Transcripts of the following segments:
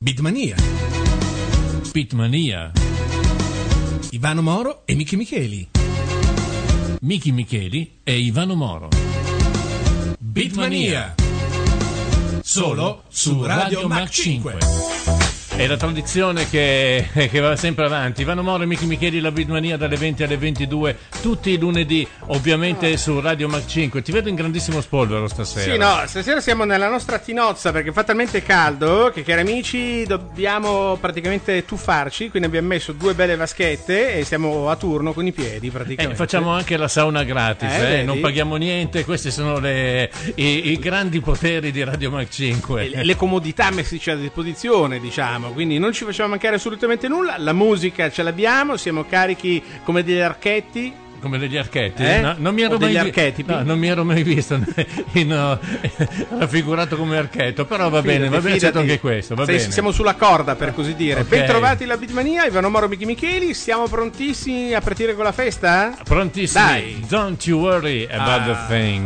Beatmania. Beatmania. Ivano Moro e Miki Micheli. Miki Micheli e Ivano Moro. Beatmania. Solo su Radio Mach 5. È la tradizione che va sempre avanti. Ivano Moro e Miki Micheli, la Beatmania dalle 20 alle 22, tutti i lunedì, ovviamente su Radio Mach 5. Ti vedo in grandissimo spolvero stasera. Sì, no, stasera siamo nella nostra tinozza perché fa talmente caldo che, cari amici, dobbiamo praticamente tuffarci. Quindi abbiamo messo due belle vaschette e stiamo a turno con i piedi praticamente. Facciamo anche la sauna gratis, non paghiamo niente. Questi sono i grandi poteri di Radio Mach 5. Le comodità messe a disposizione, diciamo. Quindi non ci facciamo mancare assolutamente nulla. La musica ce l'abbiamo, siamo carichi come degli archetti. Come degli archetti? No, non mi ero mai archetipi. No, non mi ero mai visto raffigurato come archetto, però va bene, accetto anche questo. Va bene. Siamo sulla corda, per così dire. Okay. Bentrovati la Beatmania, Ivano Moro, Miki Micheli. Siamo prontissimi a partire con la festa? Prontissimi. Dai. Don't you worry about the thing.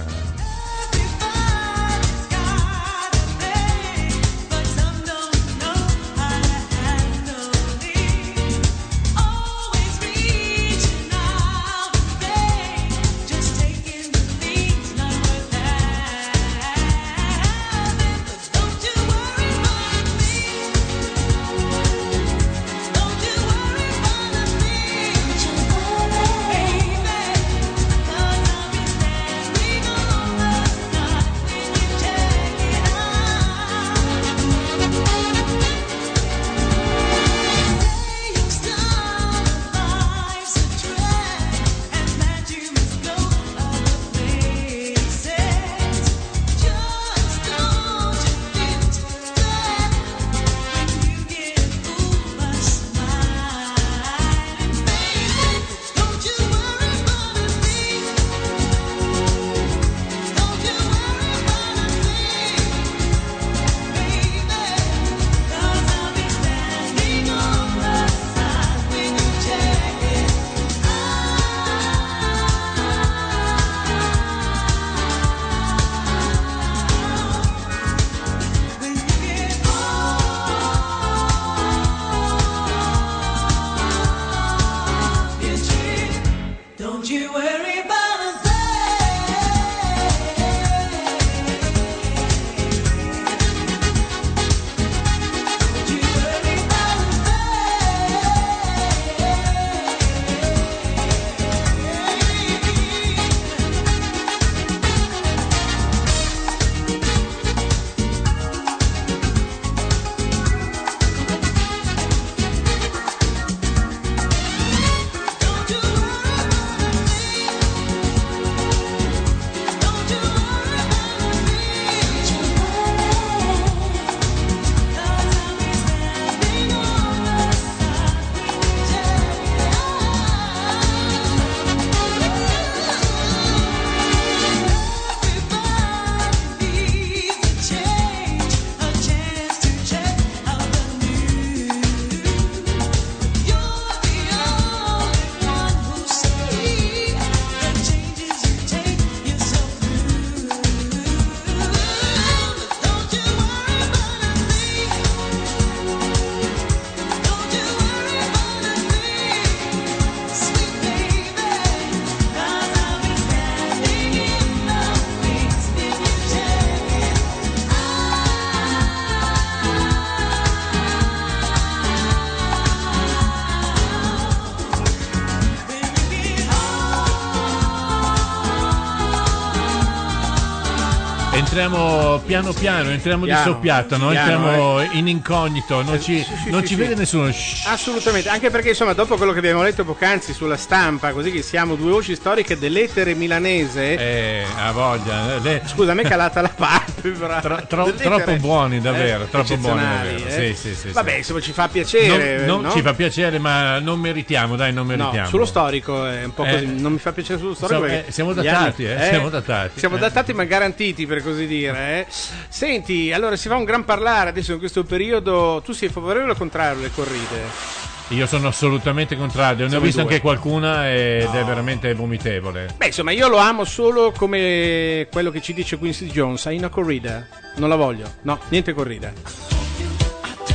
Entriamo piano piano, entriamo di soppiatto, no? Entriamo in incognito, non ci vede nessuno. Assolutamente, anche perché insomma dopo quello che abbiamo letto poc'anzi sulla stampa, così che siamo due voci storiche dell'etere milanese. Ha voglia. Scusa, a me è calata la palpebra. Troppo buoni davvero, troppo buoni davvero. Sì. Vabbè, insomma ci fa piacere. No? Ci fa piacere, ma non meritiamo, dai, non meritiamo. No, sullo storico è un po' così, non mi fa piacere sullo storico perché siamo datati, siamo datati ma garantiti, per così dire. Senti, allora si fa un gran parlare adesso in questo periodo. Tu sei favorevole o contrario alle corride? Io sono assolutamente contrario, ne ho vista anche qualcuna ed è veramente vomitevole. Beh, insomma, io lo amo solo come quello che ci dice Quincy Jones: hai una corrida? Non la voglio, no, niente corrida.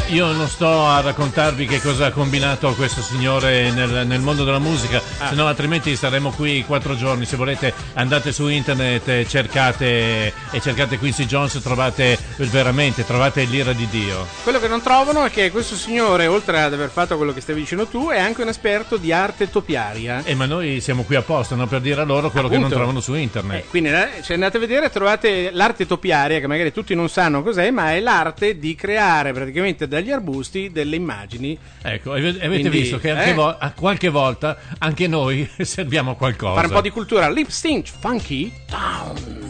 io non sto a raccontarvi che cosa ha combinato questo signore nel mondo della musica, se no altrimenti staremo qui 4 giorni. Se volete andate su internet e cercate Quincy Jones, trovate l'ira di Dio. Quello che non trovano è che questo signore, oltre ad aver fatto quello che stavi dicendo tu, è anche un esperto di arte topiaria. Ma noi siamo qui apposta, no? Per dire a loro quello che non trovano su internet. Quindi se andate a vedere trovate l'arte topiaria, che magari tutti non sanno cos'è, ma è l'arte di creare praticamente dagli arbusti delle immagini. Ecco, avete visto che anche qualche volta anche noi serviamo a qualcosa. Fare un po' di cultura. Lip Sync Funky Town.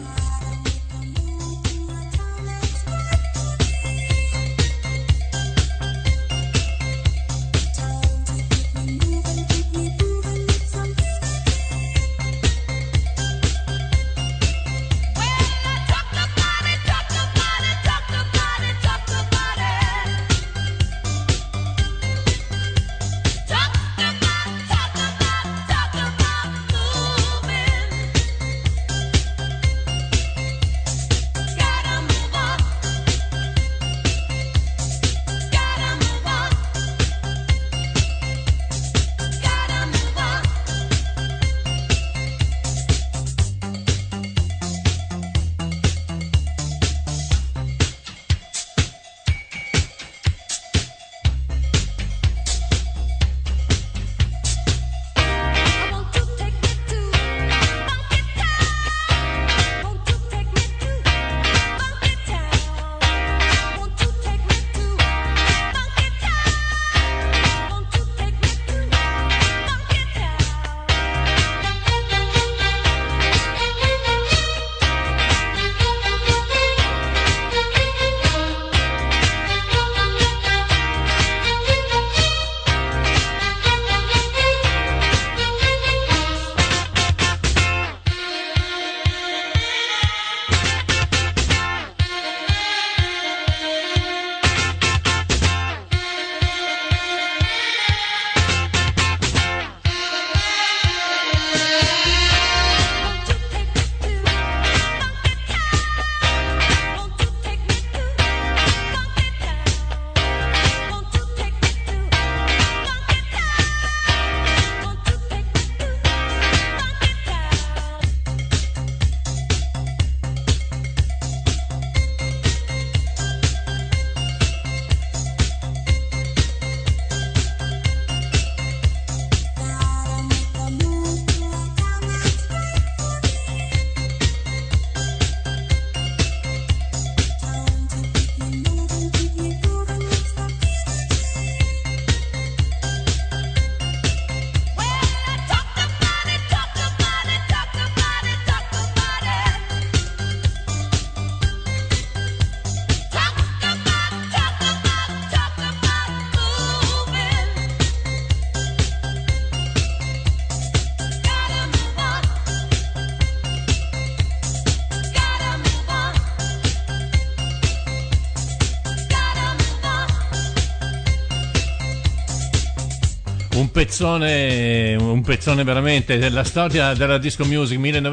Un pezzone veramente della storia della disco music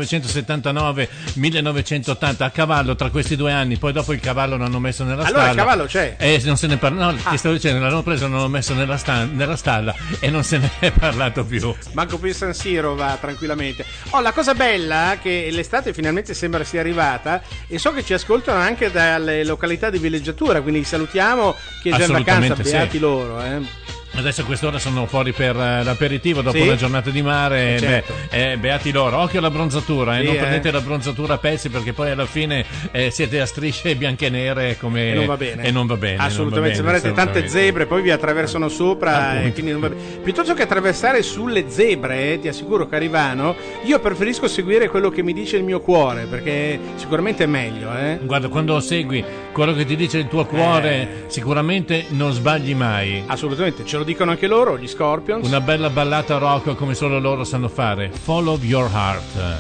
1979-1980, a cavallo tra questi 2 anni. Poi dopo il cavallo l'hanno messo nella stalla. Allora il cavallo c'è? Non se ne parla. No, ti stavo dicendo, l'hanno preso, l'hanno messo nella stalla e non se ne è parlato più. Manco più San Siro va tranquillamente. La cosa bella è che l'estate finalmente sembra sia arrivata e so che ci ascoltano anche dalle località di villeggiatura, quindi salutiamo chi è già in vacanza, beati loro. Adesso a quest'ora sono fuori per l'aperitivo dopo una giornata di mare. Certo. Beati loro, occhio alla bronzatura, non prendete la bronzatura a pezzi, perché poi alla fine siete a strisce bianche e nere come... E non va bene. Assolutamente, sembrate tante zebre, poi vi attraversano sopra e quindi non va bene. Piuttosto che attraversare sulle zebre, ti assicuro Carivano, io preferisco seguire quello che mi dice il mio cuore, perché sicuramente è meglio. Guarda, quando segui quello che ti dice il tuo cuore, sicuramente non sbagli mai. Assolutamente, ce lo dicono anche loro, gli Scorpions. Una bella ballata rock come solo loro sanno fare. Follow your heart.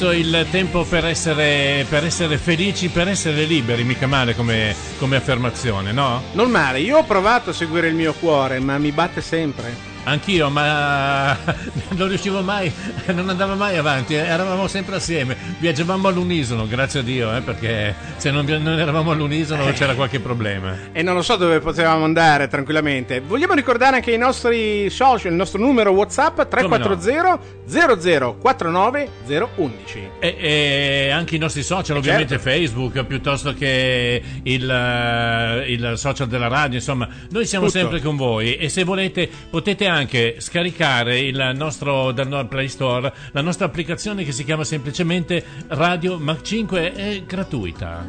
adesso il tempo per essere felici, per essere liberi, mica male come affermazione, no? Non male, io ho provato a seguire il mio cuore, ma mi batte sempre. Anch'io, ma non riuscivo mai, non andava mai avanti, eravamo sempre assieme, viaggiavamo all'unisono, grazie a Dio, perché se non eravamo all'unisono c'era qualche problema. E non lo so dove potevamo andare tranquillamente. Vogliamo ricordare anche i nostri social, il nostro numero WhatsApp 340 0049 011. E anche i nostri social, ovviamente certo. Facebook, piuttosto che il social della radio, insomma, noi siamo Tutto. sempre con voi e se volete potete anche scaricare dal Play Store la nostra applicazione che si chiama semplicemente Radio Mac 5, è gratuita.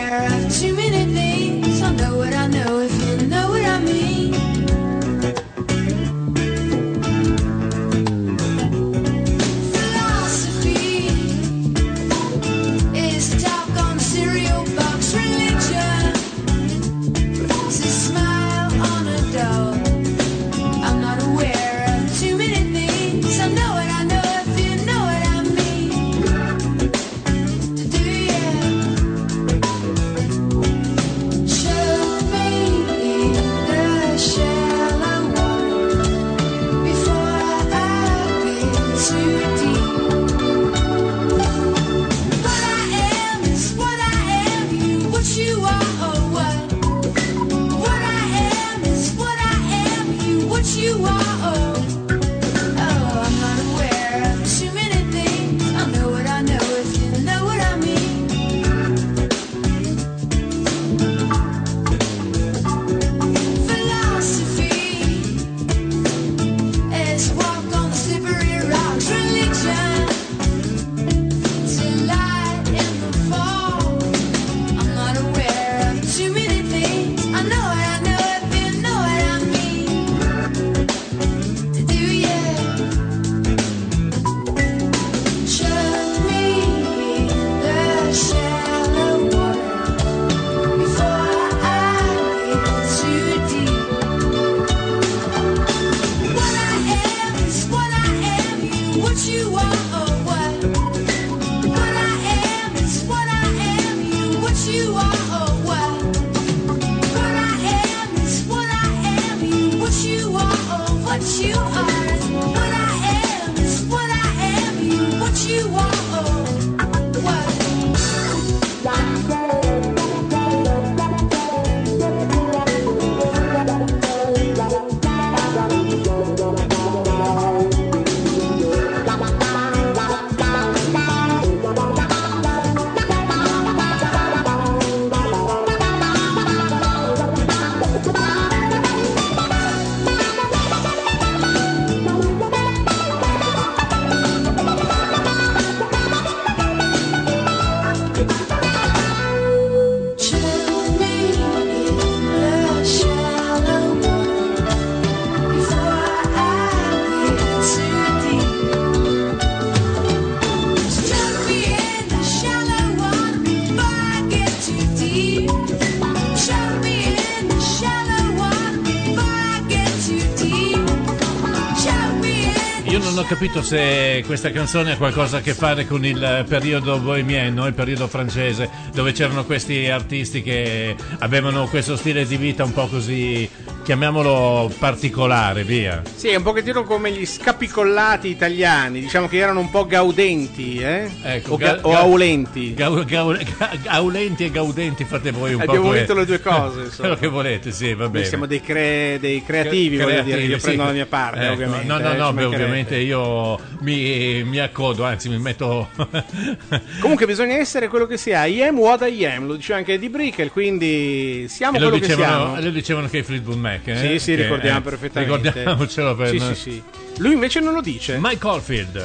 Non ho capito se questa canzone ha qualcosa a che fare con il periodo bohemien, no? Il periodo francese, dove c'erano questi artisti che avevano questo stile di vita un po' così, chiamiamolo particolare, via. Sì, è un pochettino come gli scapicollati italiani, diciamo che erano un po' gaudenti, Ecco, o aulenti. Aulenti e gaudenti fate voi un po'. Abbiamo vinto le due cose, insomma. Quello che volete, sì, va bene. Noi siamo dei creativi, voglio dire, io prendo la mia parte, ecco, ovviamente. No, beh, ovviamente io mi accodo, anzi mi metto. Comunque bisogna essere quello che si è. I am what I am, lo diceva anche Eddie Brickell, quindi siamo quello che siamo. Lo dicevano che i Fleetwood Mac, Sì, ricordiamo perfettamente. Ricordiamocelo per sì. Lui invece non lo dice. Mike Oldfield.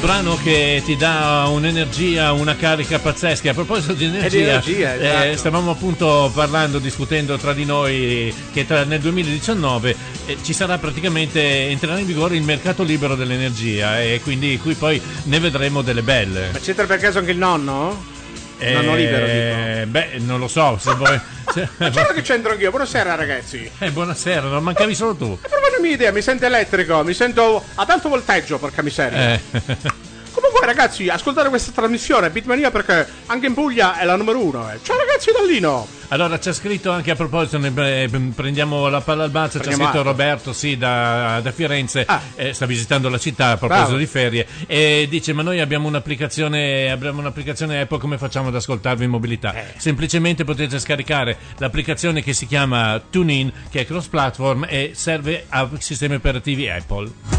brano che ti dà un'energia, una carica pazzesca. A proposito di energia, esatto. stavamo appunto parlando, discutendo tra di noi che nel 2019 ci sarà praticamente, entrerà in vigore il mercato libero dell'energia, e quindi qui poi ne vedremo delle belle. Ma c'entra per caso anche il nonno? Nonno libero, dico. Beh, non lo so, se vuoi. Ma certo che c'entro anch'io. Buonasera ragazzi. Buonasera, non mancavi solo tu. Proprio la mia idea, mi sento elettrico, mi sento ad alto volteggio, porca miseria. Comunque ragazzi, ascoltate questa trasmissione Beatmania, perché anche in Puglia è la numero 1. Ciao ragazzi Dallino. Allora c'è scritto anche, a proposito, prendiamo la palla al balzo, c'è scritto atto. Roberto, sì, da Firenze, sta visitando la città a proposito di ferie, e dice: ma noi abbiamo un'applicazione Apple, come facciamo ad ascoltarvi in mobilità? Semplicemente potete scaricare l'applicazione che si chiama TuneIn, che è cross platform e serve a sistemi operativi Apple.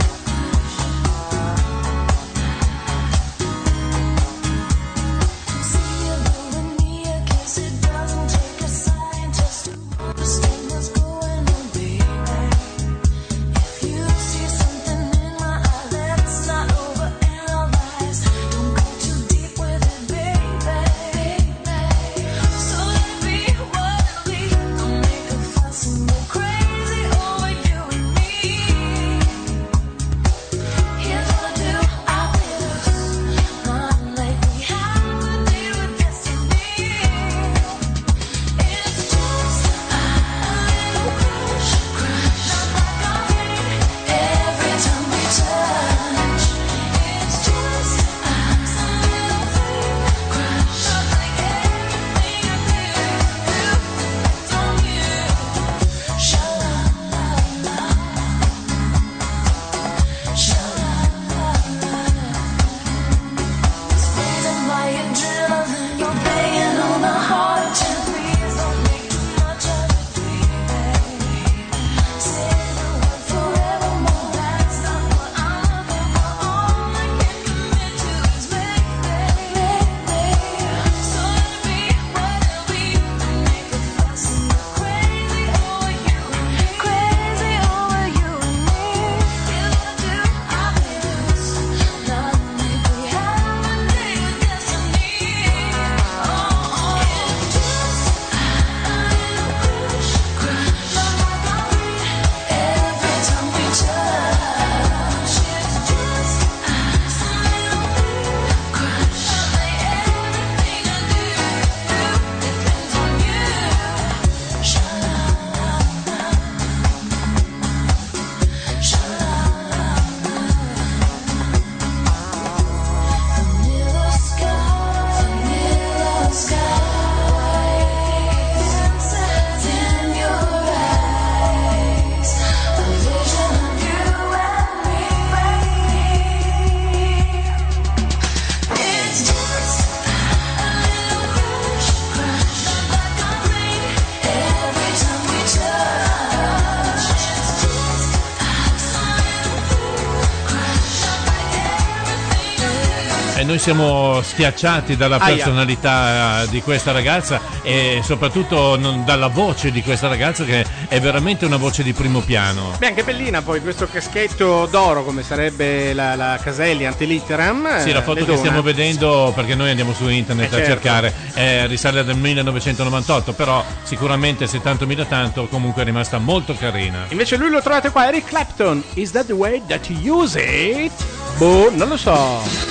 Noi siamo schiacciati dalla personalità di questa ragazza, e soprattutto dalla voce di questa ragazza, che è veramente una voce di primo piano. Beh, anche bellina poi questo caschetto d'oro, come sarebbe la Caselli antilitteram. Sì, la foto che stiamo vedendo, perché noi andiamo su internet a cercare, risale del 1998, però sicuramente se tanto mi dà tanto, comunque è rimasta molto carina. Invece lui lo trovate qua, Eric Clapton. Is that the way that you use it? Boh, non lo so.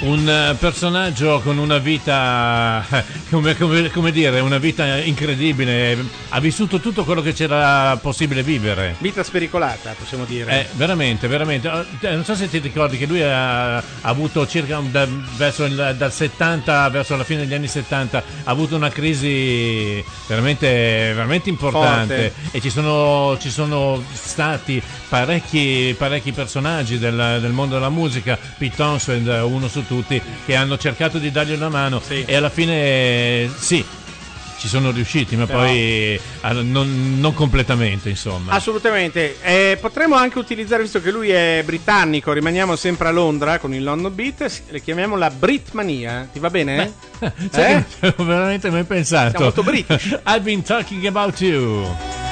un personaggio con una vita, come dire, una vita incredibile. Ha vissuto tutto quello che c'era possibile vivere. Vita spericolata, possiamo dire. Veramente, veramente. Non so se ti ricordi che lui ha avuto circa dal 70 verso la fine degli anni 70 ha avuto una crisi veramente, veramente importante. Forte. E ci sono stati parecchi personaggi del mondo della musica, Pete Townshend, uno su tutti, che hanno cercato di dargli una mano, sì. E alla fine sì, ci sono riusciti, ma però poi non completamente, insomma. Assolutamente. Potremmo anche utilizzare, visto che lui è britannico, rimaniamo sempre a Londra con il London Beat, le chiamiamo la Britmania. Ti va bene? Sai che non ho veramente mai pensato. Siamo molto british. I've been talking about you.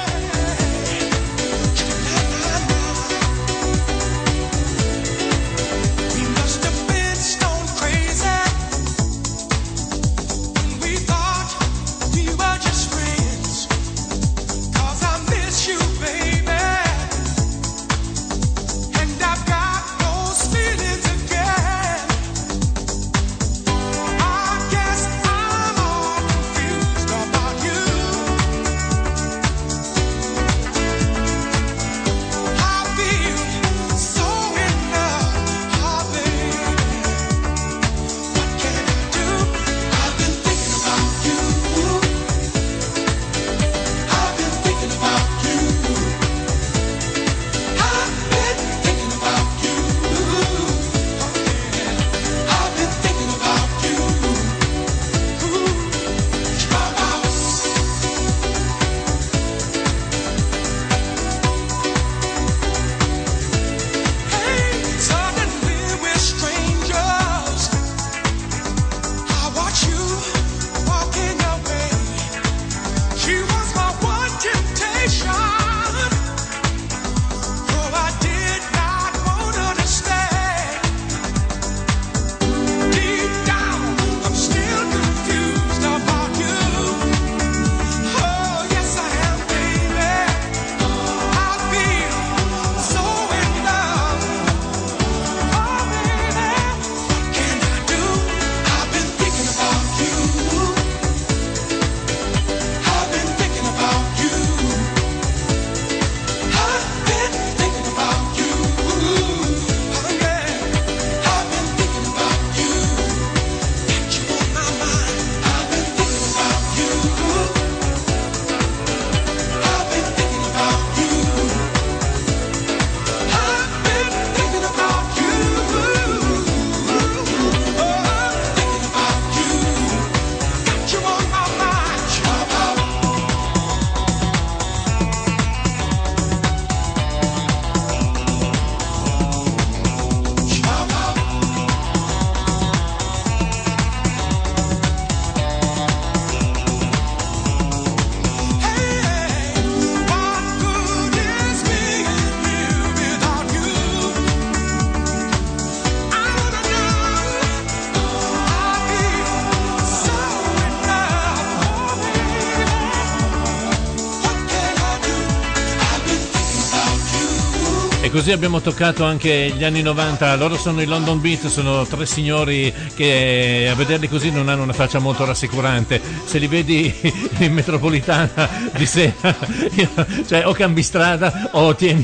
E così abbiamo toccato anche gli anni 90. Loro sono i London Beat, sono tre signori che a vederli così non hanno una faccia molto rassicurante. Se li vedi in metropolitana di sera, cioè o cambi strada o tieni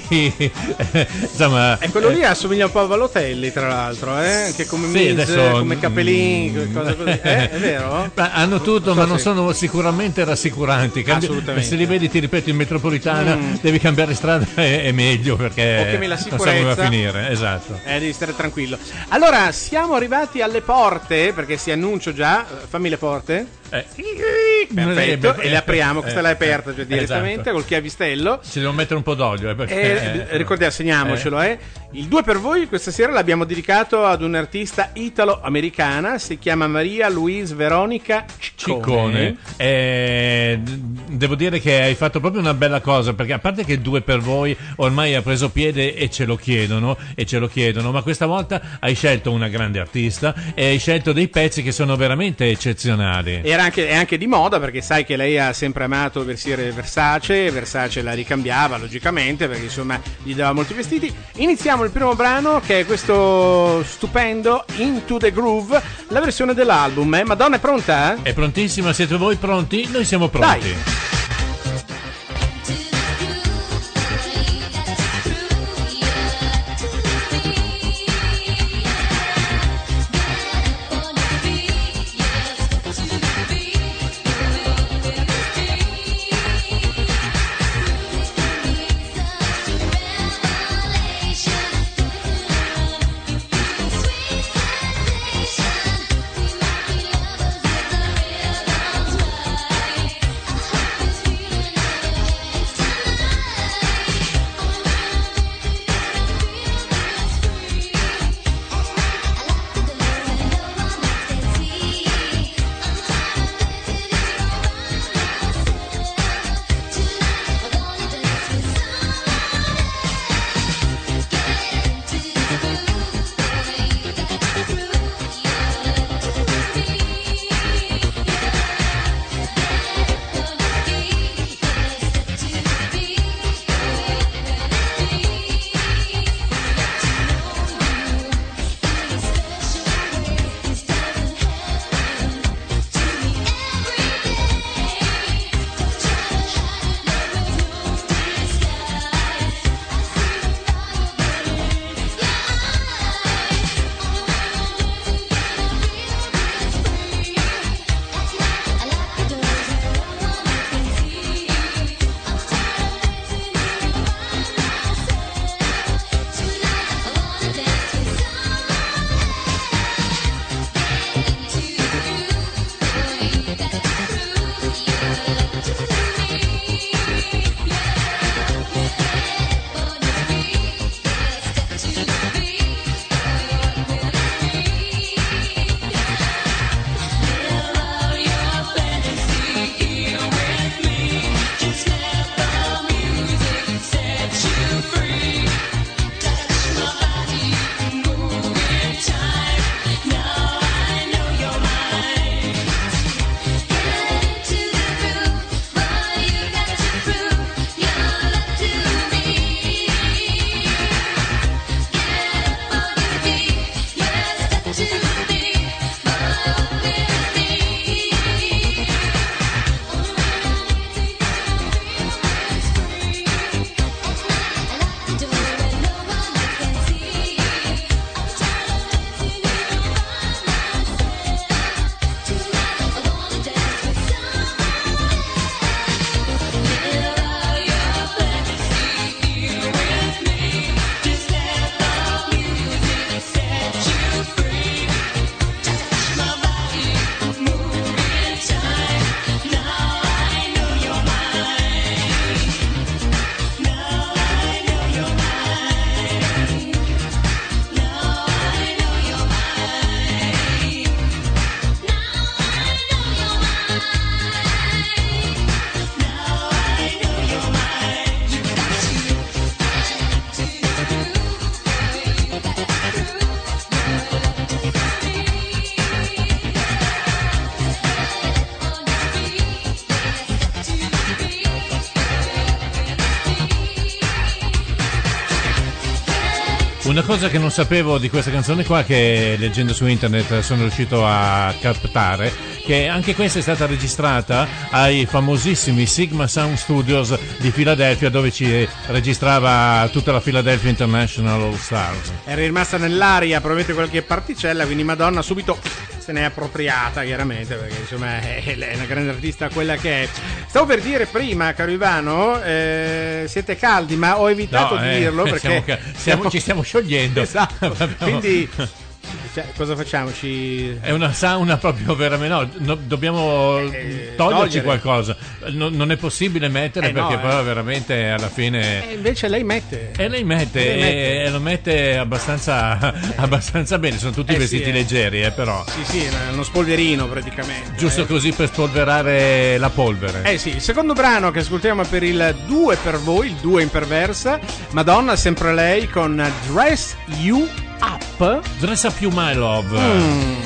insomma. E quello lì assomiglia un po' a Balotelli, tra l'altro, che come sì, adesso, come Capelin, cose così. È vero? Ma hanno tutto, ma non sono sicuramente rassicuranti. Assolutamente. Se li vedi, ti ripeto, in metropolitana devi cambiare strada, è meglio, perché la sicurezza, non sa come va a finire, esatto. Devi stare tranquillo. Allora, siamo arrivati alle porte, perché si annuncio già. Fammi le porte. Perfetto, e le apriamo. Questa l'hai aperta direttamente, esatto, col chiavistello. Ci devo mettere un po' d'olio, perché ricordiamo, segniamocelo. Il 2 per voi questa sera l'abbiamo dedicato ad un'artista italo-americana, si chiama Maria Louise Veronica Ciccone. Devo dire che hai fatto proprio una bella cosa, perché a parte che il 2 per voi ormai ha preso piede e ce lo chiedono, ma questa volta hai scelto una grande artista e hai scelto dei pezzi che sono veramente eccezionali. È anche di moda, perché sai che lei ha sempre amato Versace la ricambiava logicamente, perché insomma gli dava molti vestiti. Iniziamo il primo brano, che è questo stupendo Into the Groove, la versione dell'album. Madonna, è pronta? È prontissima, siete voi pronti? Noi siamo pronti. Dai. Una cosa che non sapevo di questa canzone qua, che leggendo su internet sono riuscito a captare, che anche questa è stata registrata ai famosissimi Sigma Sound Studios di Filadelfia, dove ci registrava tutta la Philadelphia International All Stars. Era rimasta nell'aria probabilmente qualche particella, quindi Madonna subito se ne è appropriata, chiaramente, perché insomma è una grande artista quella che è. Stavo per dire prima, caro Ivano, siete caldi, ma ho evitato di dirlo perché ci stiamo sciogliendo. Esatto. Quindi cosa facciamo? È una sauna proprio veramente. No, dobbiamo toglierci qualcosa. Non è possibile mettere perché poi veramente alla fine. Invece lei mette. E lei mette. E lo mette abbastanza bene. Sono tutti vestiti leggeri, però. Sì, è uno spolverino praticamente. Giusto così per spolverare la polvere. Sì, il secondo brano che ascoltiamo è per il 2 per voi, il 2 in perversa. Madonna, sempre lei con Dress You Up. Dress Up You My Love.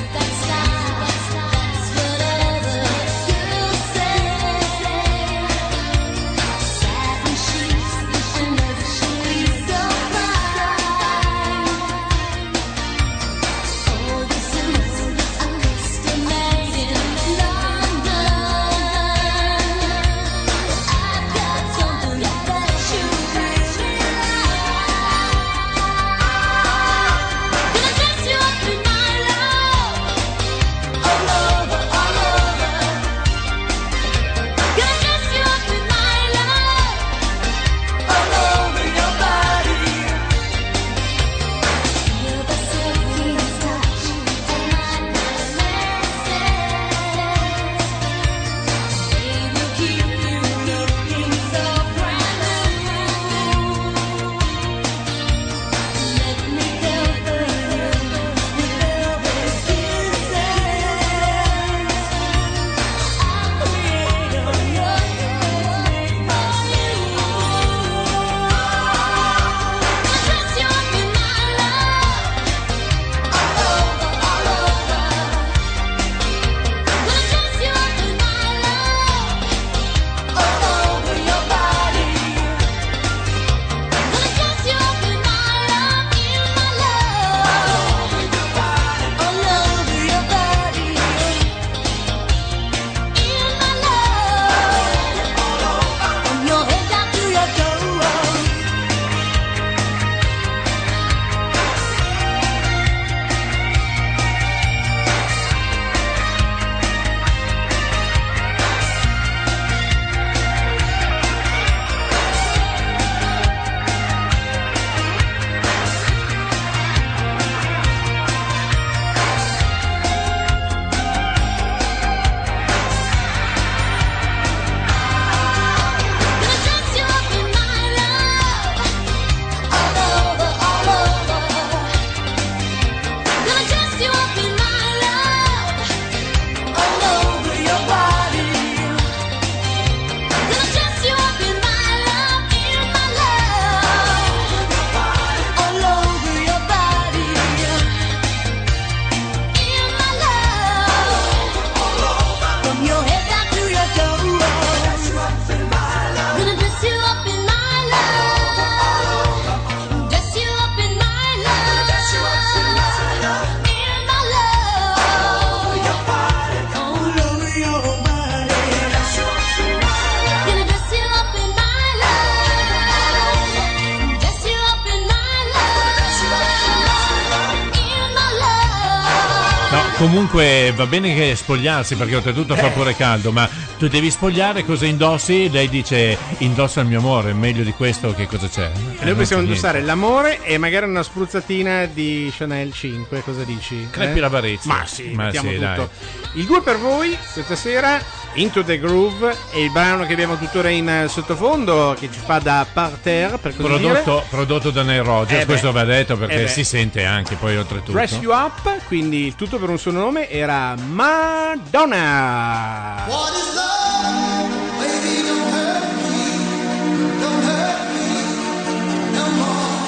comunque va bene che spogliarsi, perché oltretutto fa pure caldo, ma tu devi spogliare, cosa indossi? Lei dice indossa il mio amore, meglio di questo che cosa c'è? Noi possiamo indossare l'amore e magari una spruzzatina di Chanel 5, cosa dici? Crepi la Barizia. Ma sì, mettiamo tutto. Dai. Il 2 per voi questa sera, Into the Groove, è il brano che abbiamo tuttora in sottofondo, che ci fa da parterre, per così dire. Prodotto da Nile Rodgers, questo va detto perché si sente anche poi oltretutto. Dress You Up, quindi il tutto per un suo nome era Madonna. What is love? Baby, don't hurt me. Don't hurt me no more.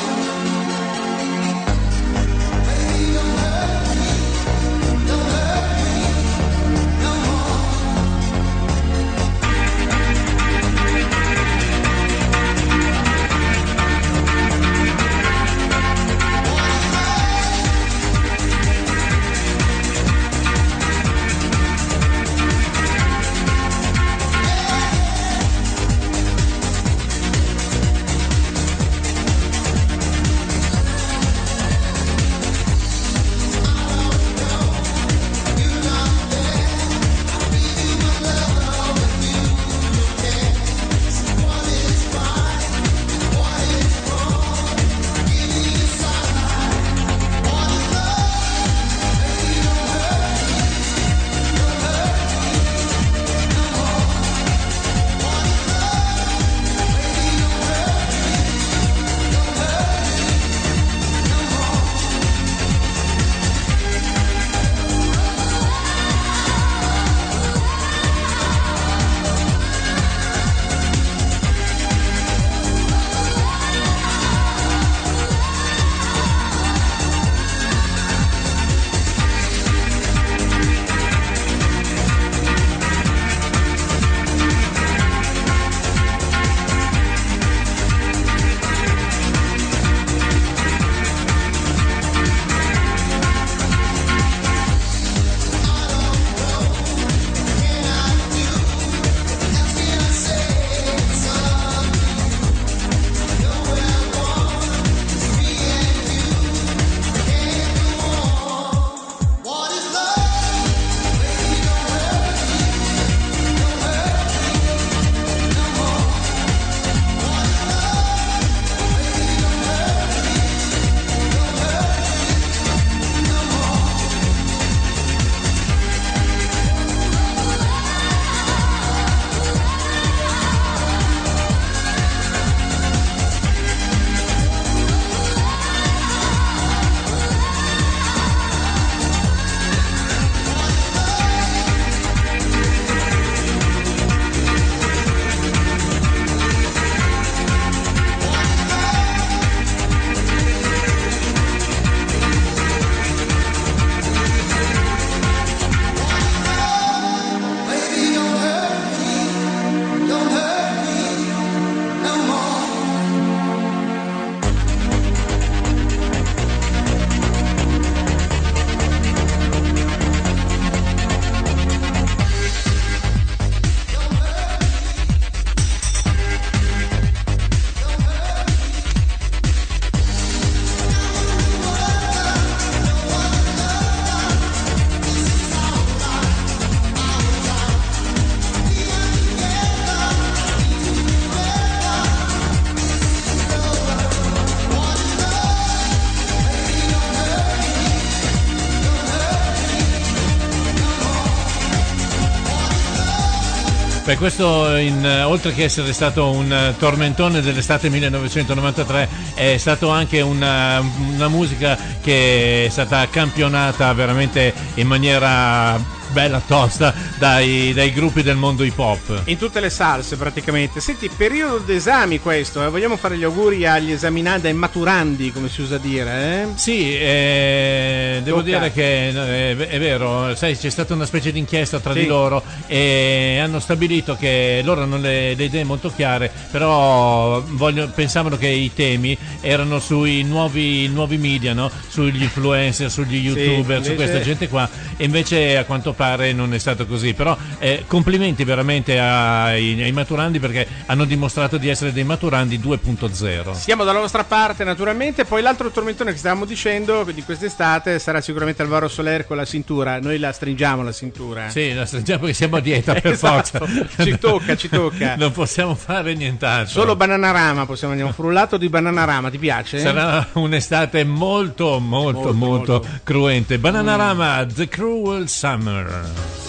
Baby, don't hurt me. Don't hurt me no more. Beh, questo oltre che essere stato un tormentone dell'estate 1993, è stato anche una musica che è stata campionata veramente in maniera bella tosta dai gruppi del mondo hip hop. In tutte le salse praticamente. Senti, periodo d'esami questo, vogliamo fare gli auguri agli esaminandi, ai maturandi, come si usa dire, Sì, devo dire che è vero, sai, c'è stata una specie di inchiesta tra di loro e hanno stabilito che loro hanno le idee molto chiare, però pensavano che i temi erano sui nuovi media, no? Sugli influencer, sugli youtuber, su questa gente qua, e invece a quanto pare pare non è stato così, però complimenti veramente ai maturandi, perché hanno dimostrato di essere dei maturandi 2.0. Siamo dalla vostra parte naturalmente. Poi l'altro tormentone che stavamo dicendo di quest'estate sarà sicuramente Alvaro Soler con la cintura. Noi la stringiamo la cintura. Sì, la stringiamo perché siamo a dieta per Esatto. forza. Ci tocca. Non possiamo fare nient'altro. Solo Bananarama possiamo andare, un frullato di Bananarama, ti piace? Sarà un'estate molto cruente. Bananarama, The Cruel Summer.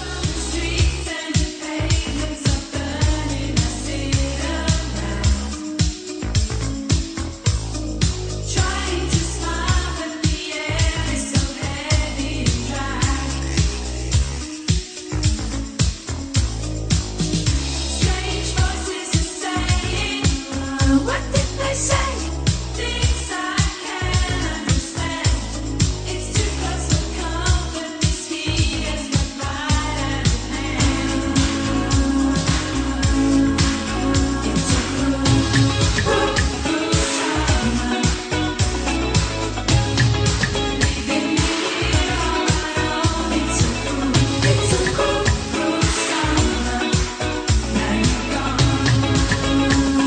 What did they say? Things I can't understand. It's too close for comfort. This heat has got right out of hand. It's a cruel summer. Leaving me here on my own. It's a cruel summer. Now you're gone.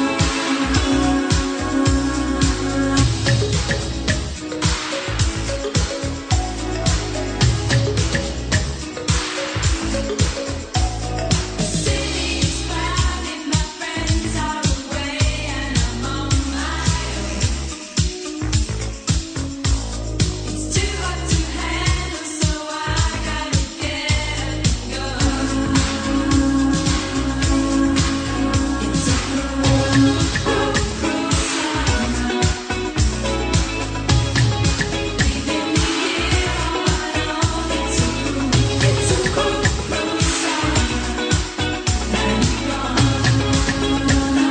City's crowded, my friends are away, and I'm on my own. It's too hot to handle, so I gotta get up and go. It's a cruel summer. Leaving me here on my own. It's a cruel summer. Now you're gone.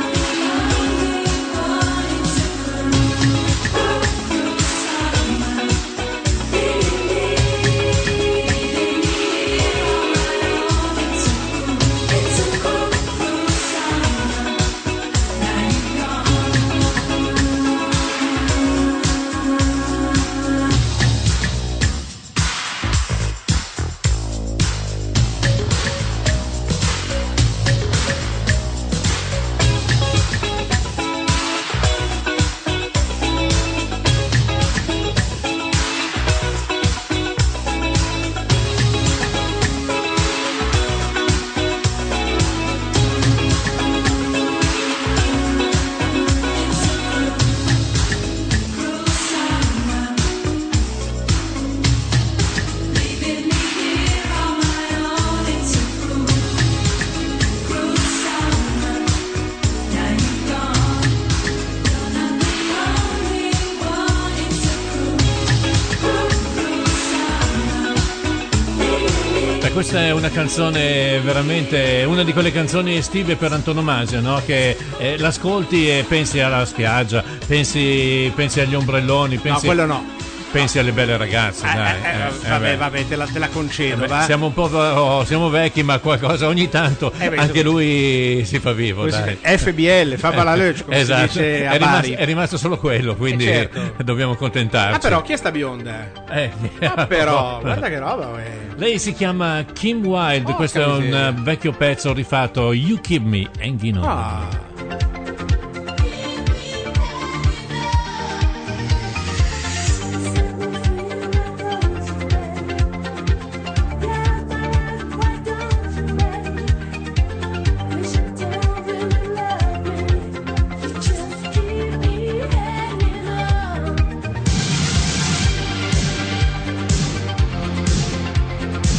Questa è una canzone veramente, una di quelle canzoni estive per antonomasia, no? Che l'ascolti e pensi alla spiaggia, pensi agli ombrelloni, No, quello no. pensi alle belle ragazze, dai. Vabbè, te la concedo, va. Siamo un po' siamo vecchi, ma qualcosa ogni tanto anche lui si fa vivo, dai. FBL, fa balalöc, come Esatto. si dice a Bari. È rimasto solo quello, quindi certo. dobbiamo accontentarci. Ah, però, chi è sta bionda? Ah, Però, guarda che roba, Lei si chiama Kim Wilde, questo è miseria. un vecchio pezzo rifatto, You Keep Me Hanging On. Ah.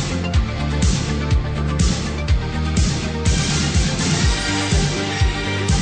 Just keep me hanging on.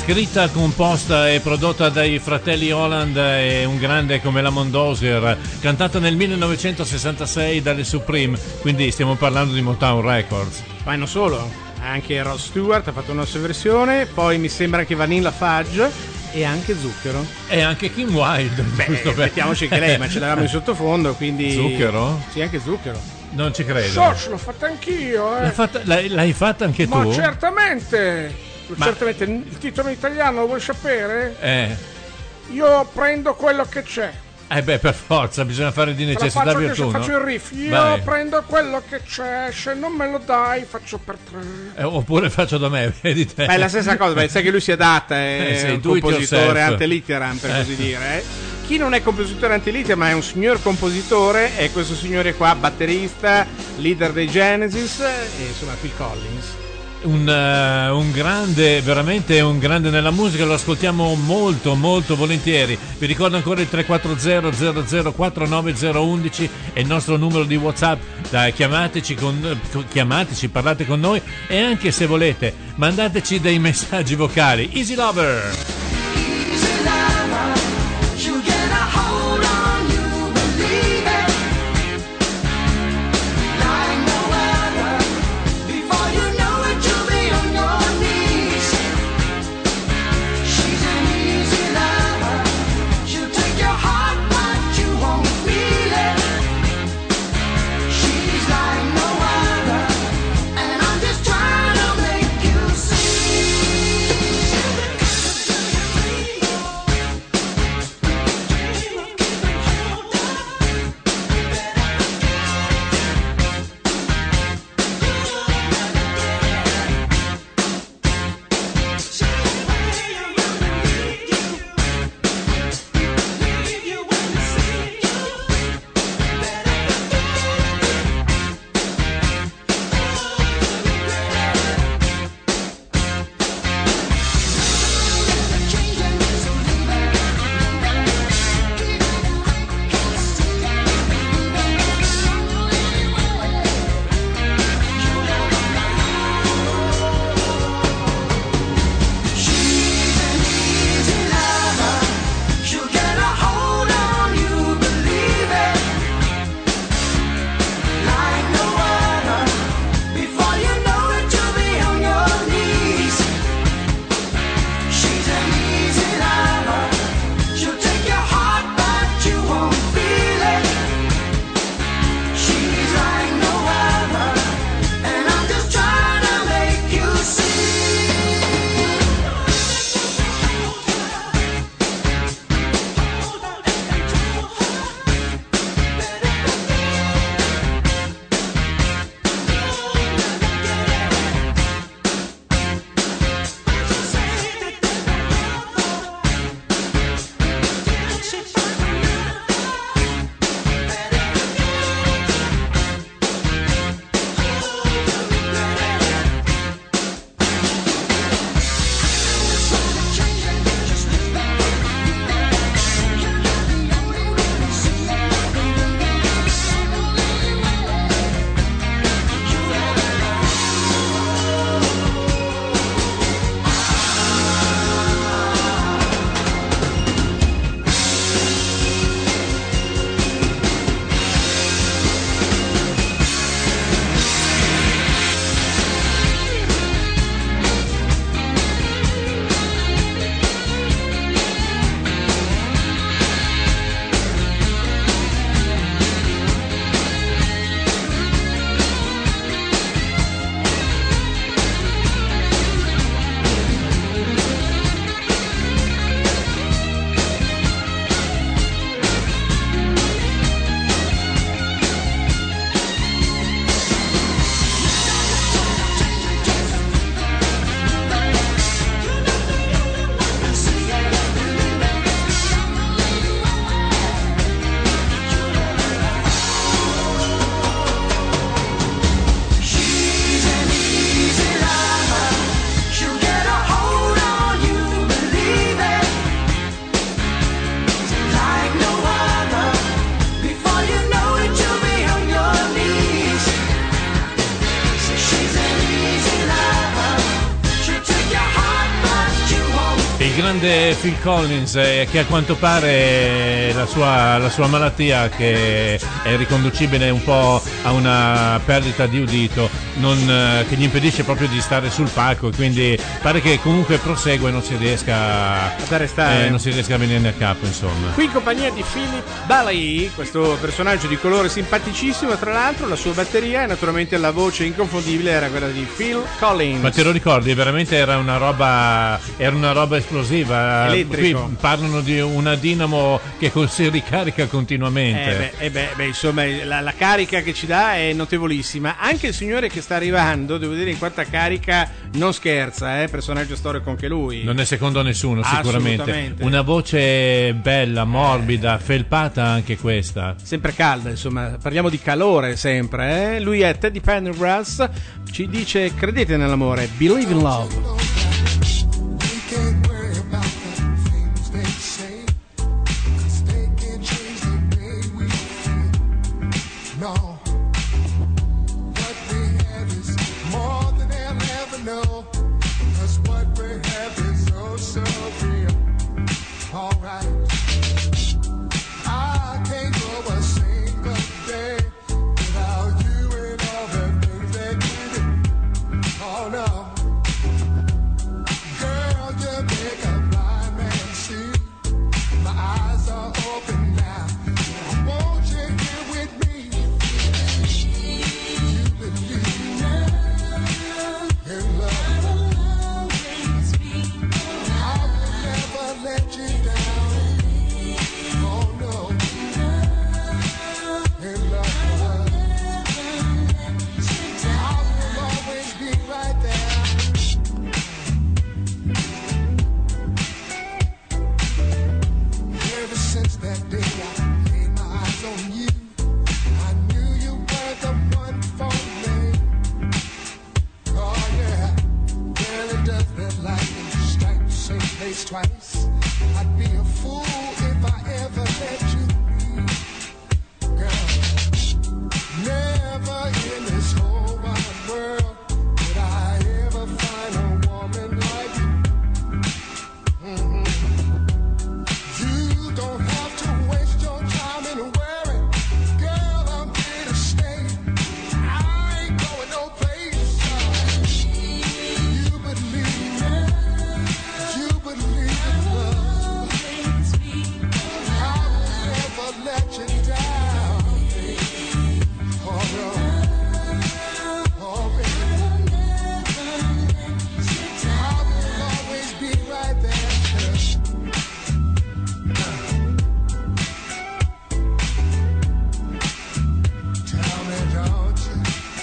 scritta, composta e prodotta dai fratelli Holland e un grande come Lamont Dozier, cantata nel 1966 dalle Supreme, quindi stiamo parlando di Motown Records. Ma non solo, anche Rod Stewart ha fatto una sua versione, poi mi sembra che Vanilla Fudge e anche Zucchero. E anche Kim Wilde. Beh, mettiamoci che lei, ma ce l'avevamo in sottofondo, quindi... Zucchero? Sì, anche Zucchero. Non ci credo. Ce l'ho fatta anch'io, L'hai fatta anche Ma tu? certamente. Certamente, il titolo in italiano lo vuoi sapere? Io prendo quello che c'è. Beh, per forza, bisogna fare di necessità virtù, no? Faccio il riff. Io Vai. prendo quello che c'è. Se non me lo dai, faccio per tre. Oppure faccio da me, vedi te. Beh, è la stessa cosa, sai che lui si adatta, è sì, un do it compositore yourself. antelitteram, per così dire. Chi non è compositore antelitteram, ma è un signor compositore, è questo signore qua, batterista, leader dei Genesis, e insomma Phil Collins. Un grande, veramente un grande nella musica, lo ascoltiamo molto molto volentieri. Vi ricordo ancora il 340 0049 è il nostro numero di WhatsApp. Dai, chiamateci, parlate con noi, e anche se volete mandateci dei messaggi vocali. Easy Lover. And I'm just trying to make you see. grande Phil Collins, che a quanto pare la sua malattia, che è riconducibile un po' a una perdita di udito, che gli impedisce proprio di stare sul palco, e quindi pare che comunque prosegue e non si riesca ad arrestare, non si riesca a venirne a capo, insomma. Qui in compagnia di Philip Bailey, questo personaggio di colore simpaticissimo, tra l'altro la sua batteria e naturalmente la voce inconfondibile era quella di Phil Collins. Ma te lo ricordi? Veramente era una roba esplosiva. Elettrico. Qui parlano di una dinamo che si ricarica continuamente. Insomma, la carica che ci dà è notevolissima. Anche il signore che sta arrivando, devo dire, in quanta carica non scherza, personaggio storico anche lui. Non è secondo a nessuno, sicuramente. Una voce bella, morbida, felpata anche questa. Sempre calda, insomma, parliamo di calore sempre, Lui è Teddy Pendergrass, ci dice: credete nell'amore, believe in love. We can't worry about the things they say, 'cause they can't change the way we feel. No, what we have is more than they'll ever know, 'cause what we have is oh so real. Alright, I can't go a single day without you and all the things that you do. Oh no, girl, you make a blind man see. My eyes are open now. Won't you here with me? You believe in love. I will never let you down. Oh no, in love. I will always be right there. Ever since that day I laid my eyes on you, I knew you were the one for me. Oh yeah, well it does feel like you strike the same place twice. I'd be a fool if I ever let you be. Girl, never in this whole wide world would I ever find a woman like you. You don't have to waste your time in worry. Girl, I'm here to stay. I ain't going no place. You believe in love. I will never let you down, baby. Oh no, oh baby. I will always be right there. Tell me, don't you?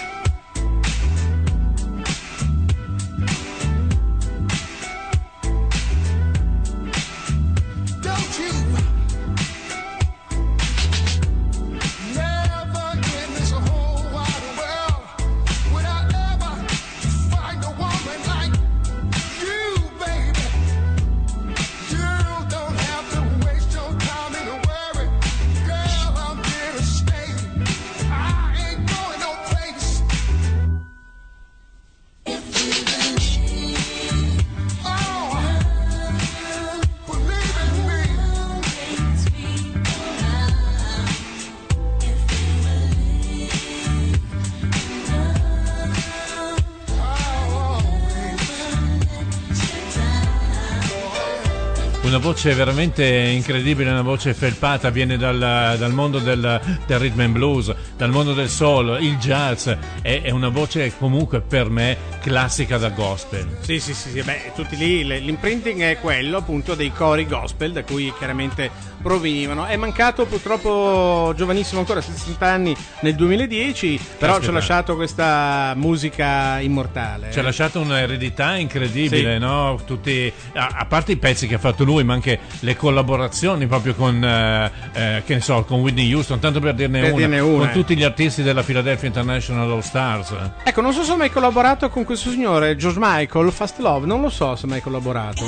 Don't you? Never in this whole wide world would I ever find a woman like you, baby. You don't have to waste your time in a worry. Girl, I'm here to stay. I ain't going no place. Oh, believe in me. Una voce veramente incredibile, una voce felpata, viene dal mondo del rhythm and blues, dal mondo del soul, il jazz, è una voce comunque per me classica da gospel. Sì, tutti lì, l'imprinting è quello appunto dei cori gospel da cui chiaramente provenivano. È mancato purtroppo giovanissimo ancora, 60 anni nel 2010, però ci ha lasciato questa musica immortale. Ci ha lasciato un'eredità incredibile, Sì. no? Tutti, a parte i pezzi che ha fatto lui, ma anche le collaborazioni proprio con che ne so, con Whitney Houston, tanto per dirne una, con tutti gli artisti della Philadelphia International All Stars. Ecco, non so se ho mai collaborato con questo signore George Michael, Fast Love, non lo so se ho mai collaborato.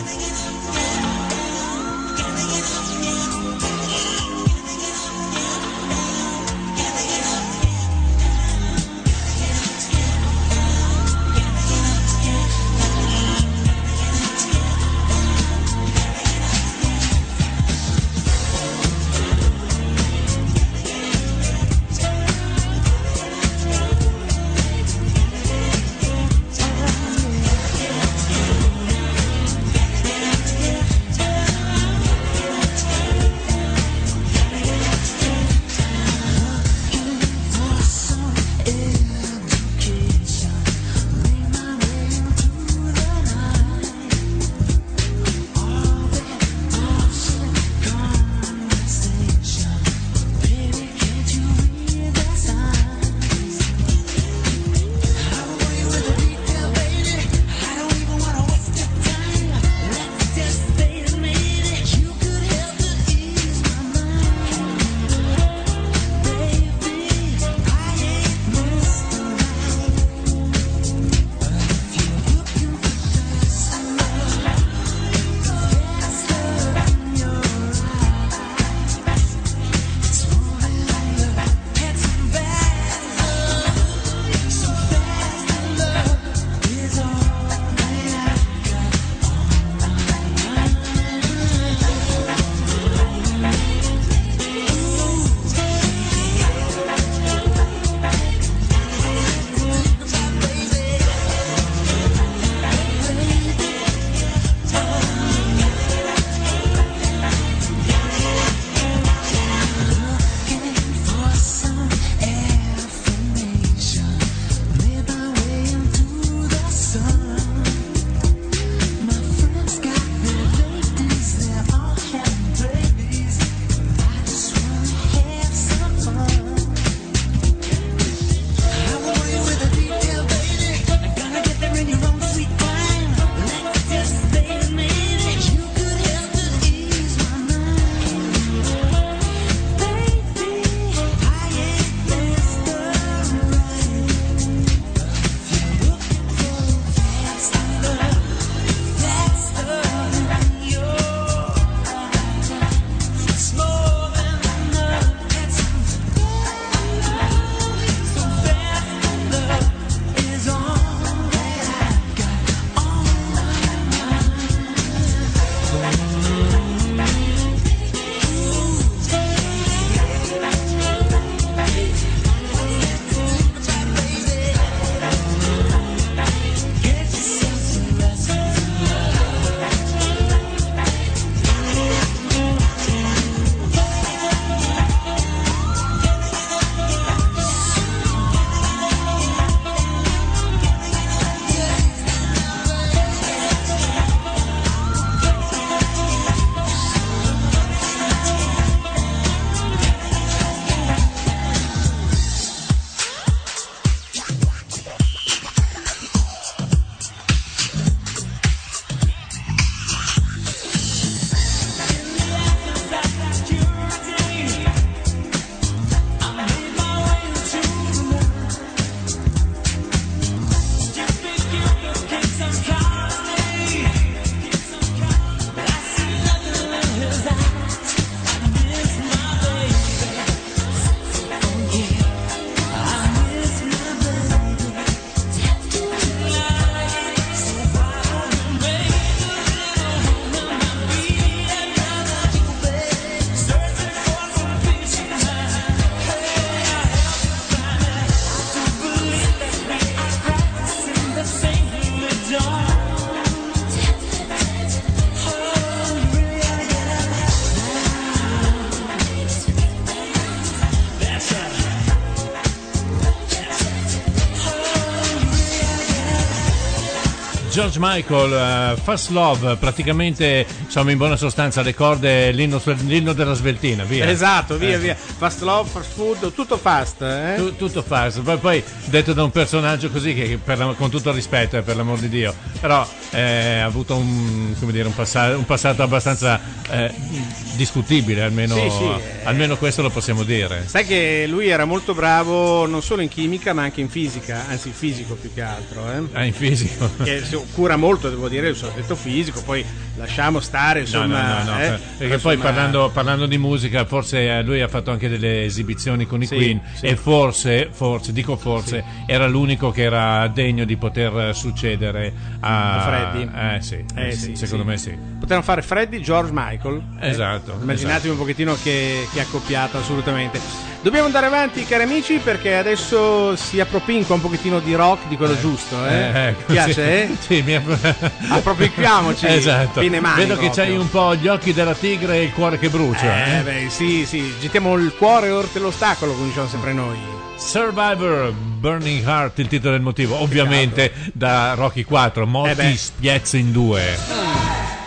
George Michael, Fast Love, praticamente insomma in buona sostanza le corde, l'inno della sveltina, via. Esatto, via. Fast love, fast food, tutto fast. Tutto fast. Poi detto da un personaggio così che con tutto il rispetto, per l'amor di Dio, però ha avuto un passato abbastanza discutibile, almeno questo lo possiamo dire. Sai che lui era molto bravo non solo in chimica ma anche in fisica, anzi fisico più che altro. In fisico. Che cura molto, devo dire, il suo aspetto fisico, poi lasciamo stare, insomma. No, perché poi parlando di musica, forse lui ha fatto anche delle esibizioni con i Queen e forse, era l'unico che era degno di poter succedere a Freddie. Secondo me sì. Potevano fare Freddie, George Michael. Esatto. Immaginatevi un pochettino che accoppiata, assolutamente. Dobbiamo andare avanti, cari amici, perché adesso si appropinqua un pochettino di rock, di quello giusto. Piace? Sì, appropinquiamoci. Esatto. Fine mani, vedo che c'hai un po' gli occhi della tigre e il cuore che brucia. Sì, gettiamo il cuore oltre l'ostacolo, come diciamo sempre noi. Survivor, Burning Heart, il titolo del motivo, ovviamente da Rocky 4, morti spiezza in due.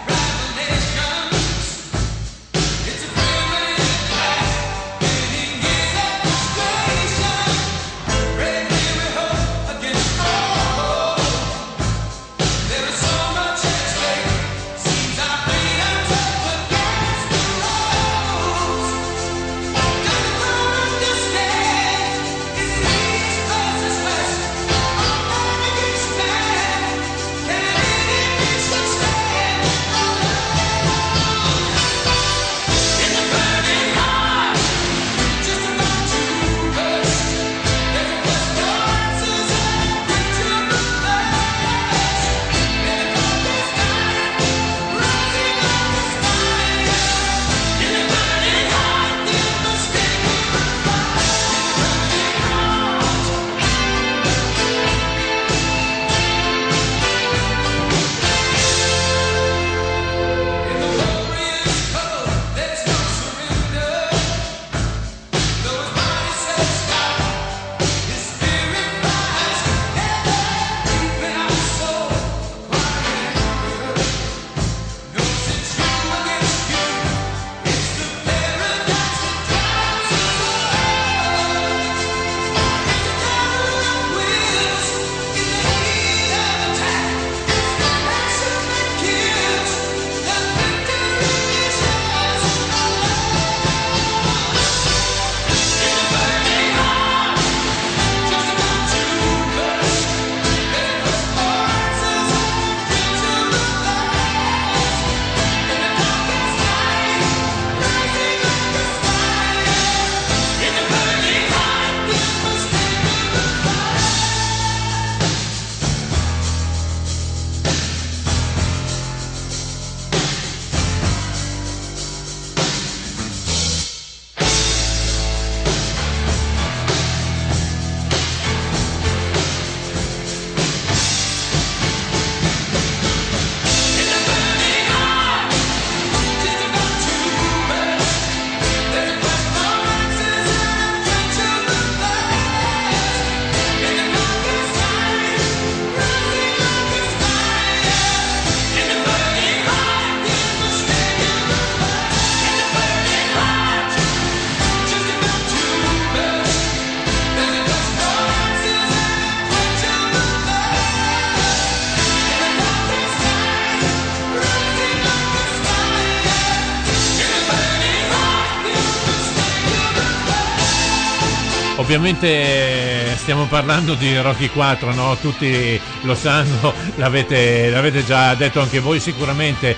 Ovviamente stiamo parlando di Rocky 4, no? Tutti lo sanno, l'avete già detto anche voi sicuramente,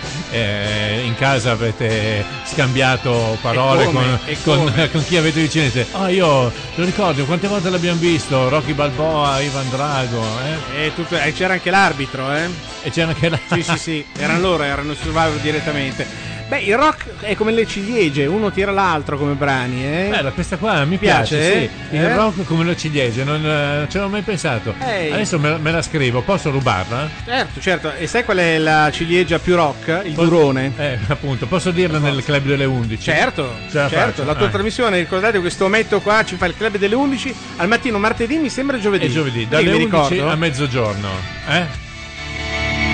in casa avete scambiato parole con chi avete vicino. Io lo ricordo, quante volte l'abbiamo visto, Rocky Balboa, Ivan Drago. C'era anche l'arbitro, E c'era anche Sì, erano Survivor direttamente. Beh, il rock è come le ciliegie, uno tira l'altro come brani, Bella, questa qua mi piace, sì. Il rock come le ciliegie, non ci avevo mai pensato. Adesso me la scrivo, posso rubarla? Certo. E sai qual è la ciliegia più rock? Il durone. Appunto, posso dirla nel Club delle 11? Certo. La tua trasmissione, ricordate questo ometto qua, ci fa il Club delle 11 al mattino, martedì, mi sembra giovedì. È giovedì, dalle 11 a mezzogiorno.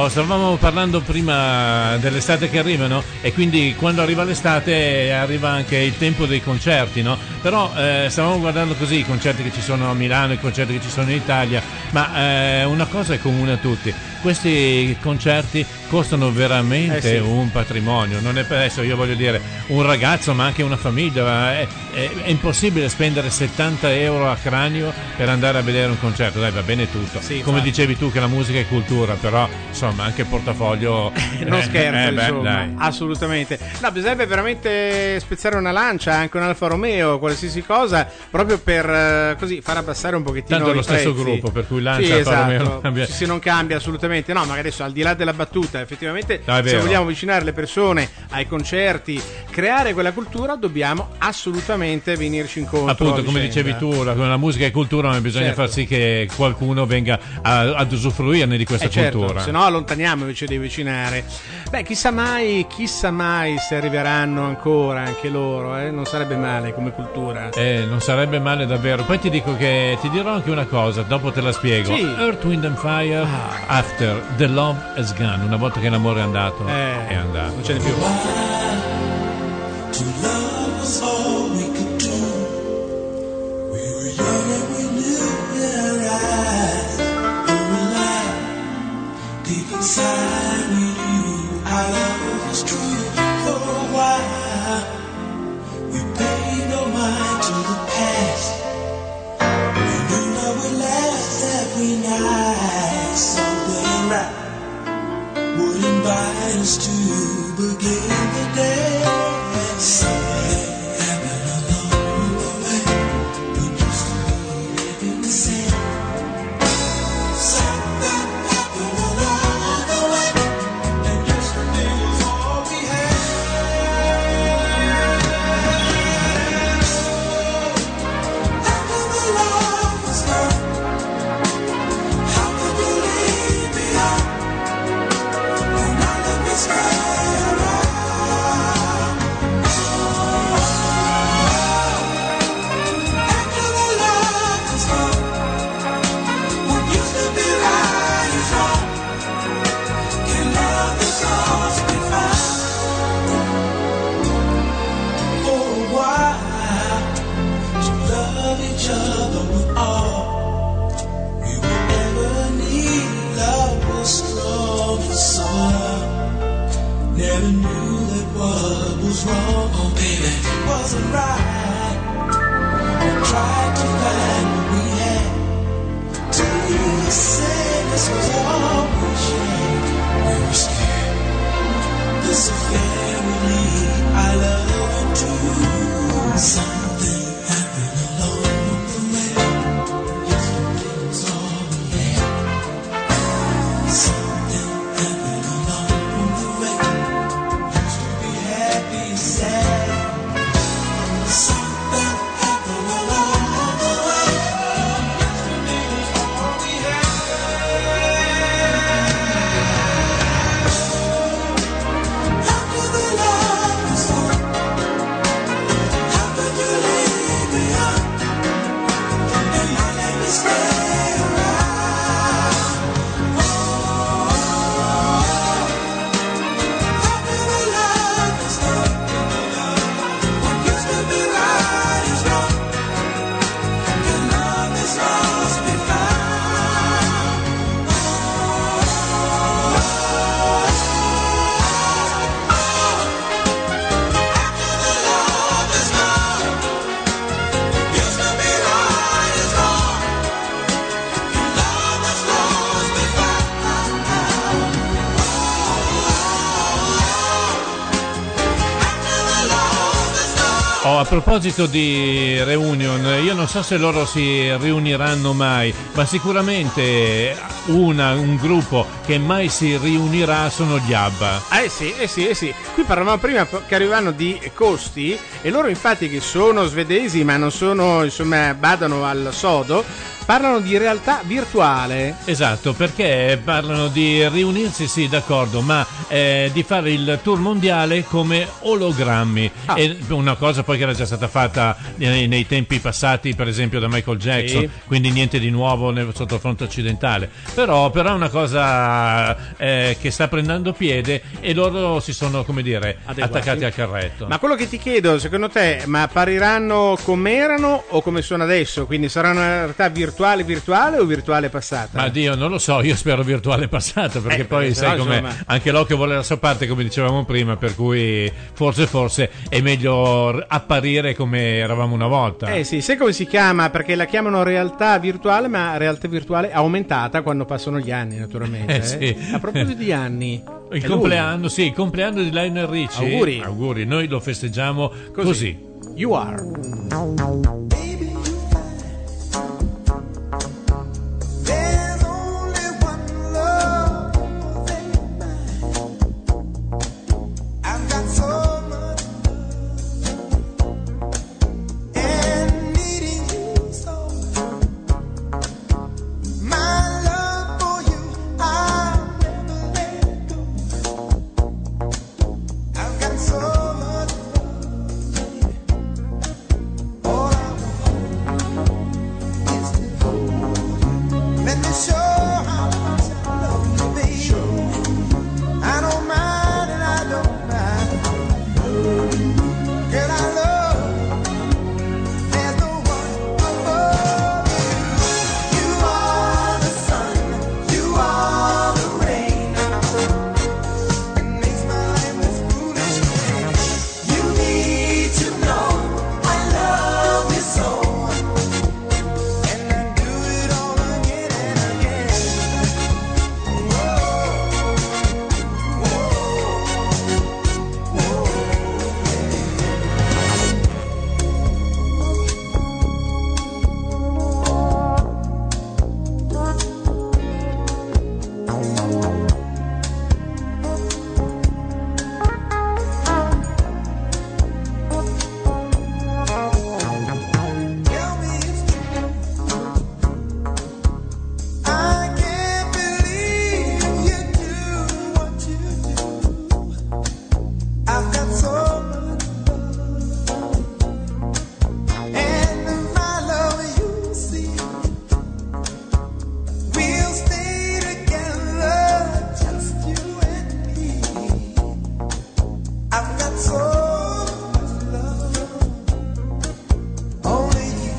stavamo parlando prima dell'estate che arriva, no? E quindi quando arriva l'estate arriva anche il tempo dei concerti, no? Però stavamo guardando così i concerti che ci sono a Milano, i concerti che ci sono in Italia, ma una cosa è comune a tutti: questi concerti costano veramente un patrimonio. Non è per adesso, io voglio dire, un ragazzo ma anche una famiglia, è impossibile spendere 70 euro a cranio per andare a vedere un concerto. Dai, va bene tutto, come dicevi tu che la musica è cultura, però insomma anche il portafoglio non scherzo, insomma, dai. assolutamente. No, bisognerebbe veramente spezzare una lancia, anche un Alfa Romeo, qualsiasi cosa, proprio per così far abbassare un pochettino tanto è lo i stesso prezzi. gruppo, per cui Lancia sì, Alfa esatto. Romeo non cambia. Non cambia assolutamente. No, magari adesso al di là della battuta, effettivamente No, è se vero. vogliamo avvicinare le persone ai concerti, creare quella cultura, dobbiamo assolutamente venirci incontro. Appunto, a come vicenda. dicevi tu, la musica è cultura, ma bisogna Certo. far sì che qualcuno venga ad usufruirne di questa Certo, cultura. se no allontaniamo invece di avvicinare. Beh, chissà mai se arriveranno ancora anche loro, non sarebbe male come cultura. Non sarebbe male davvero. Poi ti dirò anche una cosa, dopo te la spiego. Sì. Earth, Wind and Fire, After the Love Has Gone. Una volta che l'amore è andato, è andato. Non ce n'è più. To love was all we could do. We were young and we knew in our eyes we were alive. Deep inside we knew our love was true. For a while we paid no mind to the past. We knew love would last every night. Something right would invite us to begin the day. Something happened along the way. We used to be living the same. Something happened along the way, and yesterday was all we had. After the love was gone, how could you leave me out? And now let me stay around. After the love is gone, what used to be right is wrong. Can love is lost be found? For a while, to love each other with all we would ever need. Love was strong and soft. Never knew that what was wrong, oh baby, wasn't right. We tried to find what we had. To say this was all we shared. We were scared this affair would lead our love into something happened along the way. Yesterday was all we had. Something happened along the way. Used to be happy, sad. Something happened along the way. Yesterday was all we had. After the love was gone, how could you leave me out? And not let me stay around. After the love was gone, what used to be right is wrong. And love is lost be found. After the love is gone, used to be right is wrong. And love is lost be found. Oh, a proposito di reunion, io non so se loro si riuniranno mai, ma sicuramente un gruppo che mai si riunirà sono gli ABBA. Sì. Qui parlavamo prima che arrivano di costi, e loro infatti, che sono svedesi ma non sono, insomma, badano al sodo, parlano di realtà virtuale. Esatto, perché parlano di riunirsi, sì, d'accordo, ma di fare il tour mondiale come ologrammi. È una cosa poi che era già stata fatta nei tempi passati, per esempio da Michael Jackson, quindi niente di nuovo sotto il fronte occidentale. Però è una cosa che sta prendendo piede e loro si sono, come dire, attaccati al carretto. Ma quello che ti chiedo, secondo te, ma appariranno come erano o come sono adesso? Quindi saranno una realtà virtuale o virtuale passata? Ma Dio, non lo so, io spero virtuale passata, perché poi sai come insomma, anche l'occhio vuole la sua parte, come dicevamo prima, per cui forse è meglio apparire come eravamo una volta. Sì, sai come si chiama? Perché la chiamano realtà virtuale, ma realtà virtuale aumentata quando passano gli anni, naturalmente. Sì. A proposito di anni, Il compleanno di Lionel Richie. Auguri. Noi lo festeggiamo così. You Are. There's only one love in mine. I've got so much love and needing you so. My love for you, I'll never let go. I've got so much love, baby. All I want is to hold you. Let me show how much I love you, baby. I don't mind and I don't mind. Girl, I love you. There's no one above you. You are the sun, you are the rain. It makes my life this foolish thing. You need to know I love you so. And I do it all again and again. Tell me it's true. I can't believe you do what you do. I've got so much love, and my love you see. We'll stay together, just you and me. I've got so much love, only you.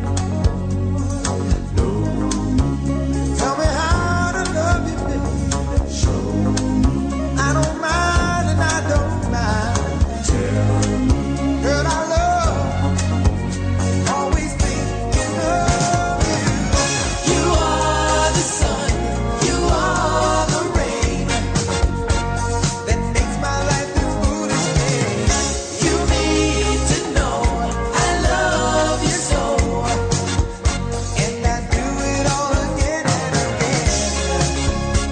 Tell me how to love you, baby. Show me. I don't mind and I don't mind. Tell me. Girl, I love, always thinking of you. You are the sun, you are the rain that makes my life this foolish thing. You need to know I love you so. And I do it all again and again.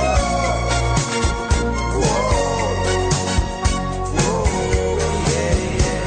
Whoa, yeah, yeah.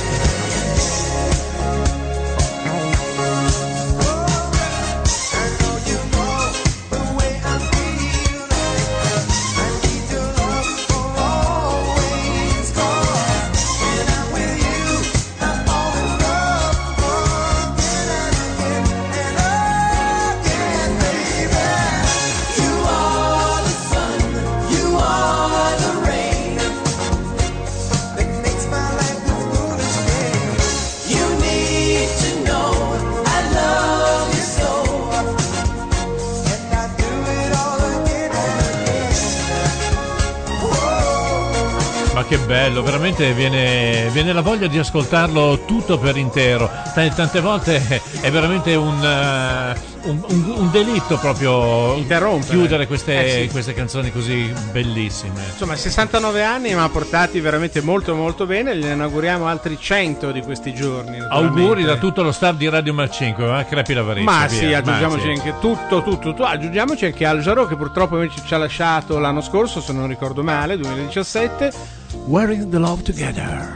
I know you know the way I feel. I need your love for always. 'Cause when I'm with you, I fall in love again and again, baby. You are the sun, you are the rain that makes my life this foolish thing. You need to know I love you so, and I do it all again and again. Whoa. Ma che bello, veramente viene la voglia di ascoltarlo tutto per intero. Tante volte è veramente un delitto proprio Interrompere. chiudere queste canzoni così bellissime. Insomma, 69 anni ma portati veramente molto molto bene. Gliene auguriamo altri 100 di questi giorni. naturalmente. Auguri da tutto lo staff di Radio Mar 5, crepi l'avarizia. Ma via. sì, aggiungiamoci Ma sì. anche tutto. Aggiungiamoci anche Algero, che purtroppo invece ci ha lasciato l'anno scorso, se non ricordo male, 2017. Wearing the Love Together.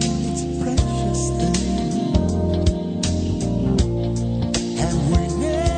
And we never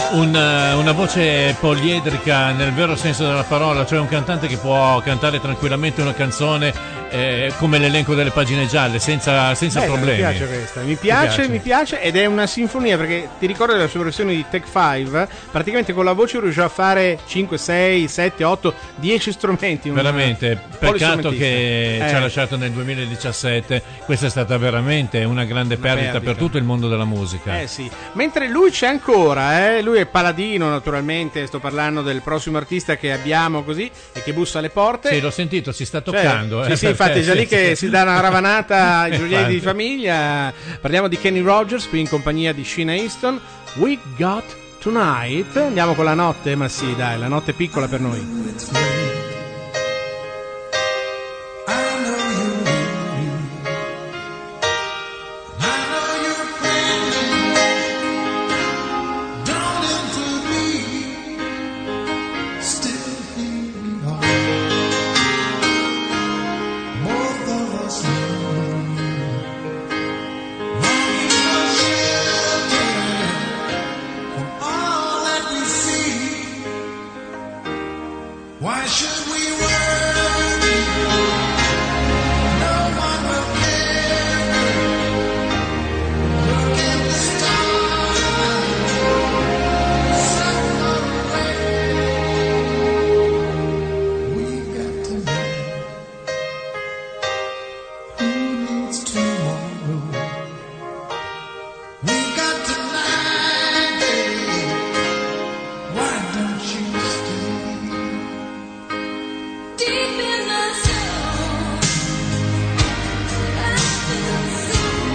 una voce poliedrica nel vero senso della parola, cioè un cantante che può cantare tranquillamente una canzone come l'elenco delle pagine gialle, senza problemi. Mi piace questa, mi piace ed è una sinfonia, perché ti ricordo della sua versione di Take 5, praticamente con la voce riusciva a fare 5, 6, 7, 8, 10 strumenti. Veramente, peccato che ci ha lasciato nel 2017, questa è stata veramente una grande perdita per tutto il mondo della musica. Sì, mentre lui c'è ancora, lui è paladino naturalmente, sto parlando del prossimo artista che abbiamo così e che bussa alle porte. Sì, l'ho sentito, si sta toccando. Sì, infatti è già lì che si dà una ravanata ai gioielli di famiglia. Parliamo di Kenny Rogers qui in compagnia di Sheena Easton. We Got Tonight. Andiamo con la notte, ma sì dai, la notte è piccola per noi. Why should we worry? No one will care. Look at the stars, suffer away. We've got to know who needs tomorrow. We've got tonight, baby. Why don't you stay? Deep in the soul, life in the soul.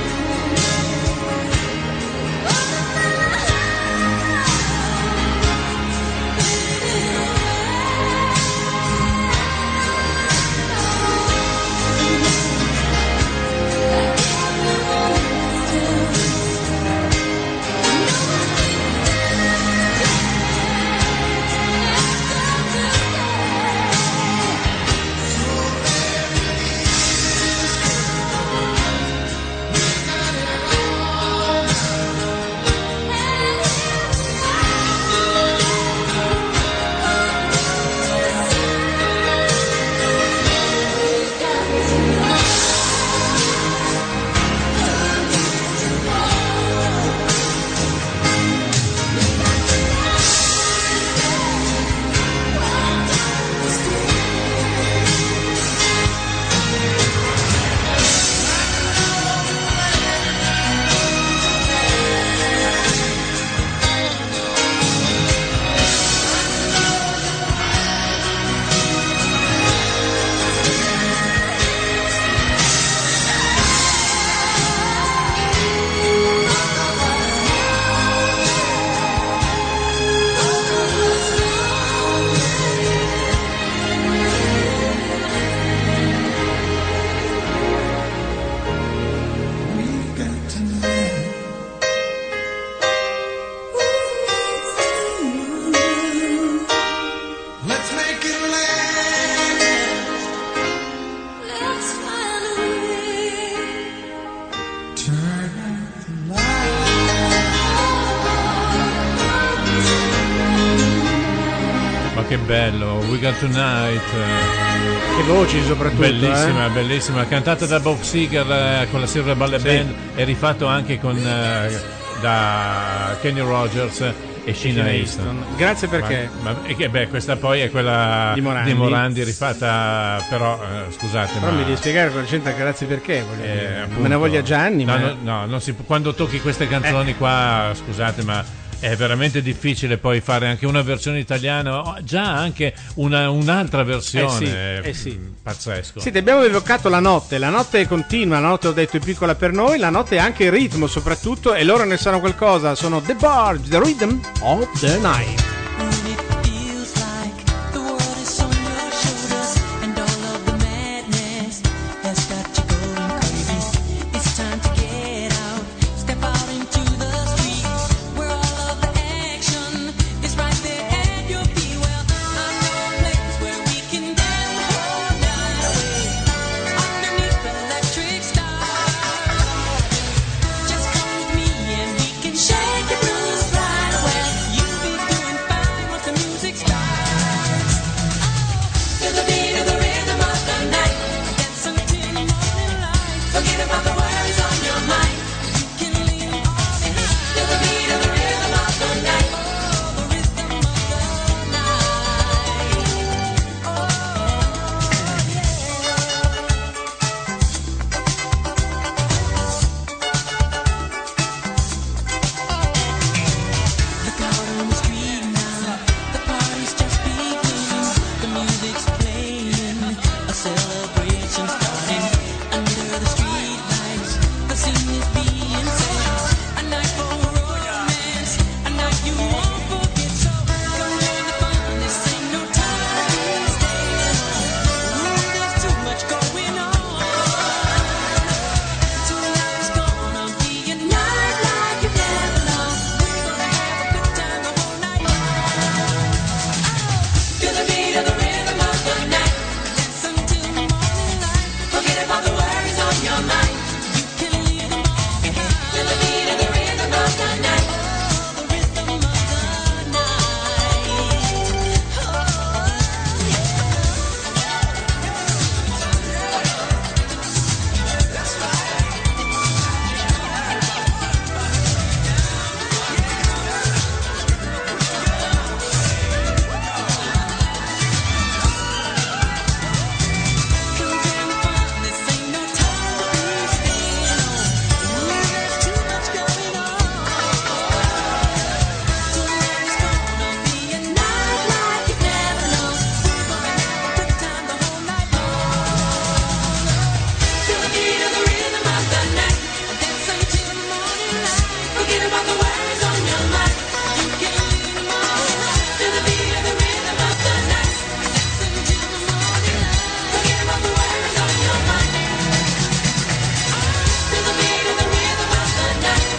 We've got tonight. Let's make it last. Let's find a way. Turn out the light. Ma che bello, We Got Tonight. Che voci soprattutto. Bellissima, bellissima, cantata da Bob Seger con la Silver Ballet Band e rifatto anche da Kenny Rogers e Sheena Easton. Grazie perché. Questa poi è quella Di Morandi. rifatta, però scusate, Però ma mi devi spiegare con la gente grazie perché. voglio dire. appunto, Me ne voglia Gianni. no, non si può- quando tocchi queste canzoni qua, scusate, ma è veramente difficile poi fare anche una versione italiana, già anche un'altra versione. sì. Pazzesco. Sì, ti abbiamo evocato la notte continua, la notte ho detto è piccola per noi, la notte è anche il ritmo soprattutto e loro ne sanno qualcosa, sono The Barge, The Rhythm of the Night. When it feels like the world is on your shoulders and all of the madness has got you going crazy, it's time to get out, step out into the streets where all of the action is right there at your feet. Well, I know a place where we can dance all night away underneath the electric stars. Just come with me and we can shake the blues right away. You be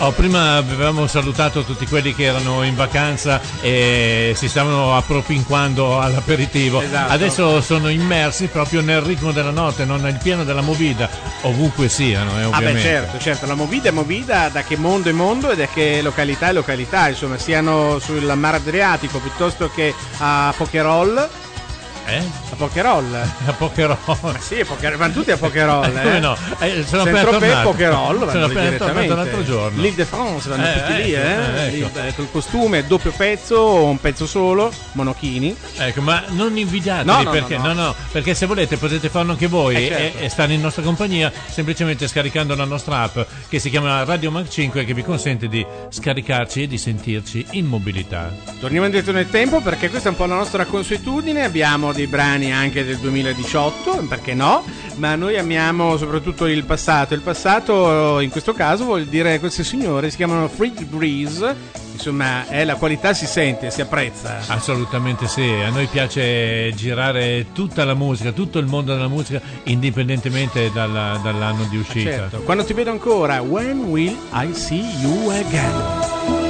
Prima avevamo salutato tutti quelli che erano in vacanza e si stavano appropinquando all'aperitivo. Esatto. Adesso sono immersi proprio nel ritmo della notte, non nel pieno della movida, ovunque siano, ovviamente. Certo, la movida è movida da che mondo è mondo e da che località è località, insomma, siano sul Mar Adriatico piuttosto che a Pokerol. A Pokerol. A Pokerol. Ma sì, vanno tutti a Pokerol. Come no? Sono appena Saint-Tropez, tornato. Pokerol, Sono vanno appena direttamente. tornato l'altro giorno. L'Île de France, vanno tutti lì, ecco. Lì, col costume, doppio pezzo o un pezzo solo, monocchini. Ecco, ma non invidiatevi No. perché se volete potete farlo anche voi Certo. e stare in nostra compagnia semplicemente scaricando la nostra app che si chiama Radio Mag 5 che vi consente di scaricarci e di sentirci in mobilità. Torniamo indietro nel tempo perché questa è un po' la nostra consuetudine, abbiamo dei brani anche del 2018, perché no? Ma noi amiamo soprattutto il passato. Il passato in questo caso vuol dire queste signore si chiamano Freak Breeze, insomma la qualità si sente, si apprezza. Assolutamente sì, a noi piace girare tutta la musica, tutto il mondo della musica indipendentemente dall'anno di uscita. Certo. Quando ti vedo ancora, When Will I See You Again?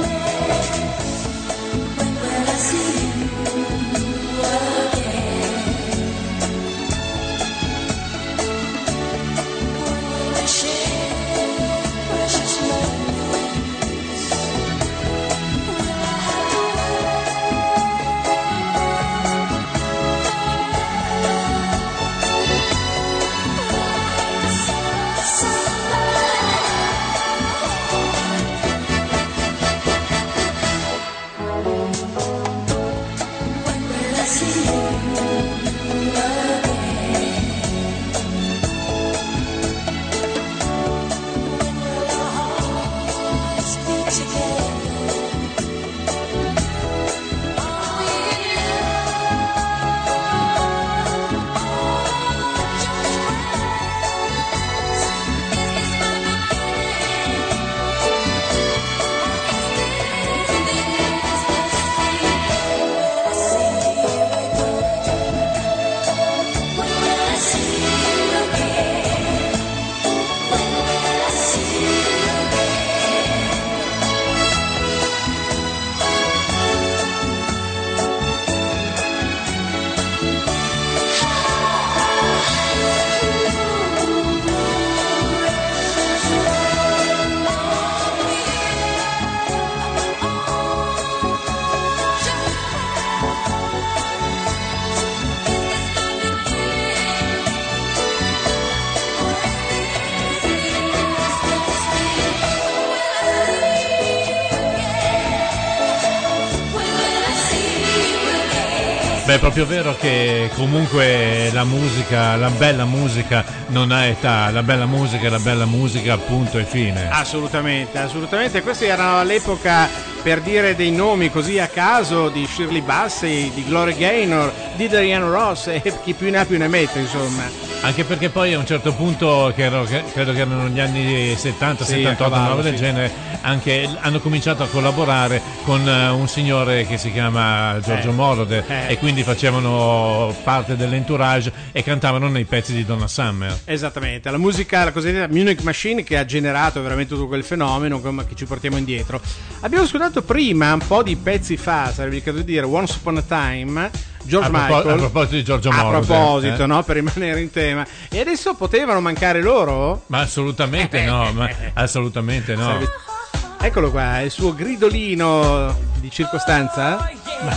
Beh, è proprio vero che comunque la musica, la bella musica non ha età, la bella musica punto e fine. Assolutamente, assolutamente. Questi erano all'epoca, per dire dei nomi così a caso, di Shirley Bassey, di Gloria Gaynor, di Diana Ross e chi più ne ha più ne mette, insomma. Anche perché poi a un certo punto, credo che erano gli anni 70, Sì, 78, a cavallo, una roba del sì. genere, anche hanno cominciato a collaborare con un signore che si chiama Giorgio Moroder e quindi facevano parte dell'entourage e cantavano nei pezzi di Donna Summer. Esattamente, la musica, la cosiddetta Munich Machine, che ha generato veramente tutto quel fenomeno che ci portiamo indietro. Abbiamo ascoltato prima un po' di pezzi fa, sarebbe il caso di dire Once Upon a Time, George Michael. A proposito di Giorgio Moroder. A proposito, no? Per rimanere in tema. E adesso potevano mancare loro? Ma assolutamente no, assolutamente no. Eccolo qua, il suo gridolino di circostanza.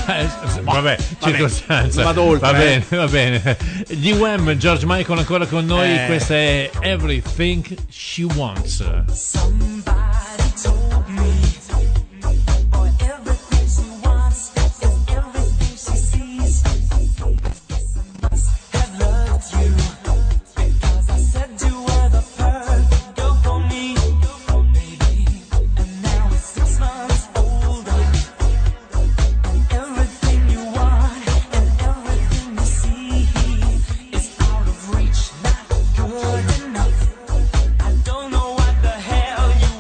Vabbè, circostanza. Vado oltre. Va bene. Gli Wham, George Michael ancora con noi. Questa è Everything She Wants. Somebody told me, or everything she wants is everything she sees. Must have loved you because I said you were the perfect girl for me, baby. And now it's 6 months older, and everything you want and everything you see is out of reach, not good enough. I don't know what the hell you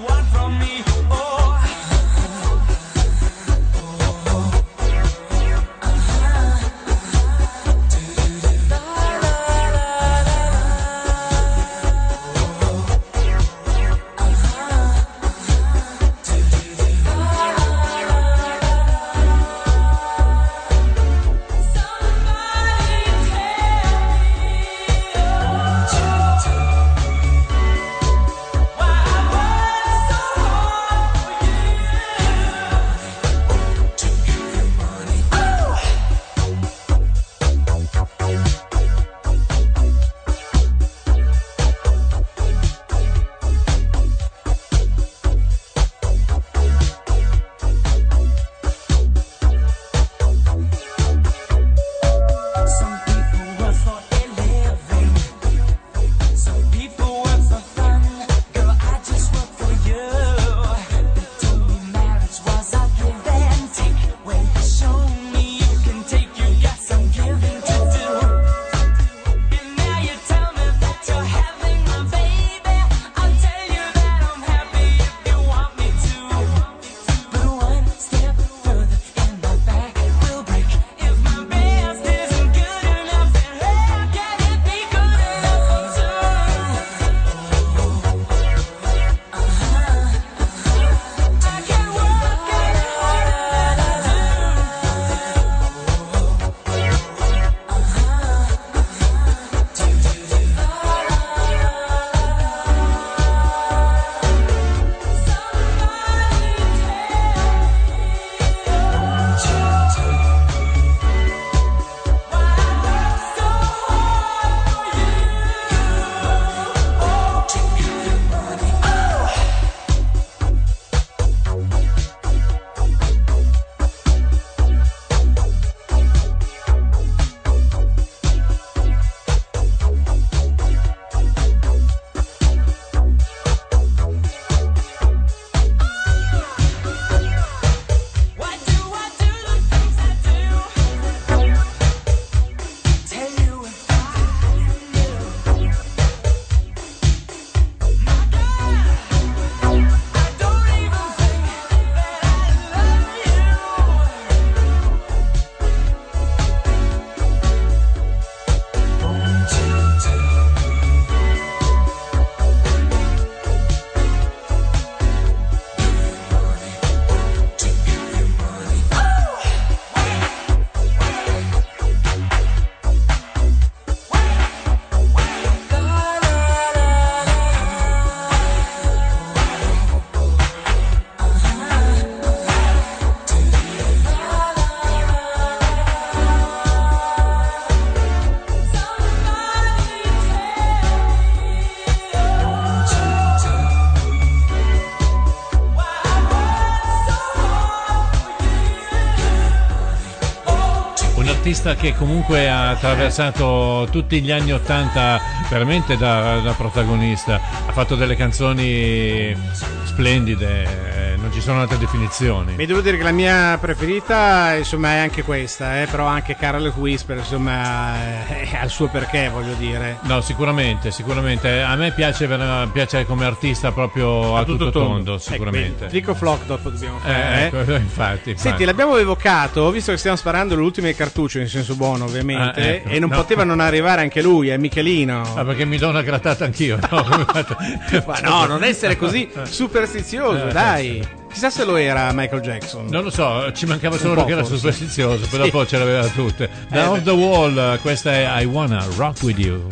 artista che comunque ha attraversato tutti gli anni 80 veramente da protagonista, ha fatto delle canzoni splendide, non ci sono altre definizioni. Mi devo dire che la mia preferita insomma è anche questa, però anche Careless Whisper insomma ha il suo perché, voglio dire. No, sicuramente a me piace come artista proprio a tutto tondo, sicuramente. Flick o Flock dopo dobbiamo fare. Ecco, infatti. Senti, l'abbiamo evocato, visto che stiamo sparando le ultime cartucce in senso buono ovviamente, ecco, e non no. poteva non arrivare anche lui, è Michelino. Ah, perché mi do una grattata anch'io, no? Ma no, non essere così superstizioso, dai. Chissà se lo era Michael Jackson. Non lo so, ci mancava solo che era forse. superstizioso, poi dopo ce l'aveva tutte. Da beh. Off the Wall, questa è I Wanna Rock With You.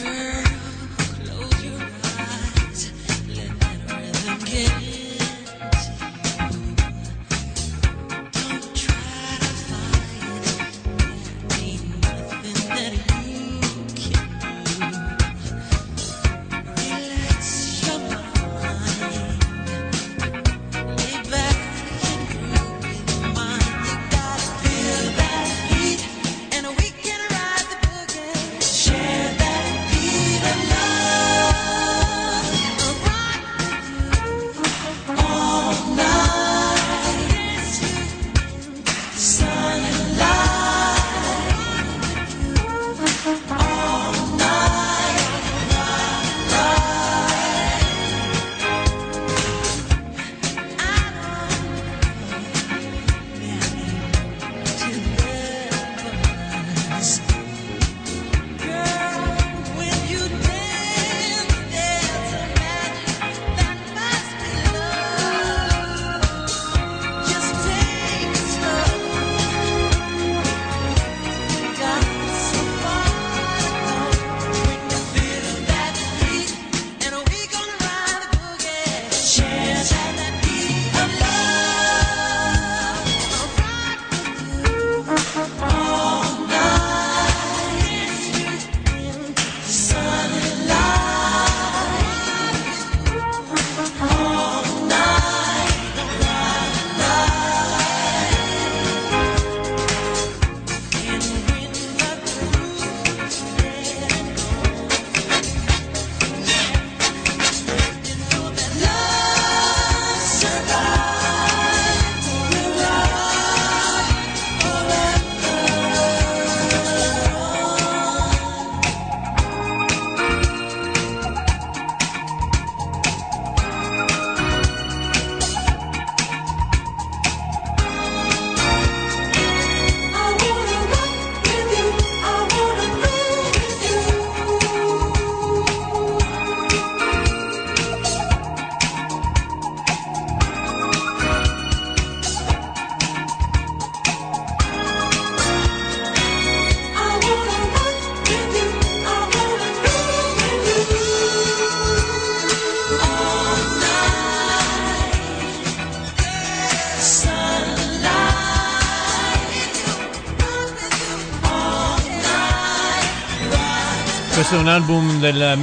Questo è un album del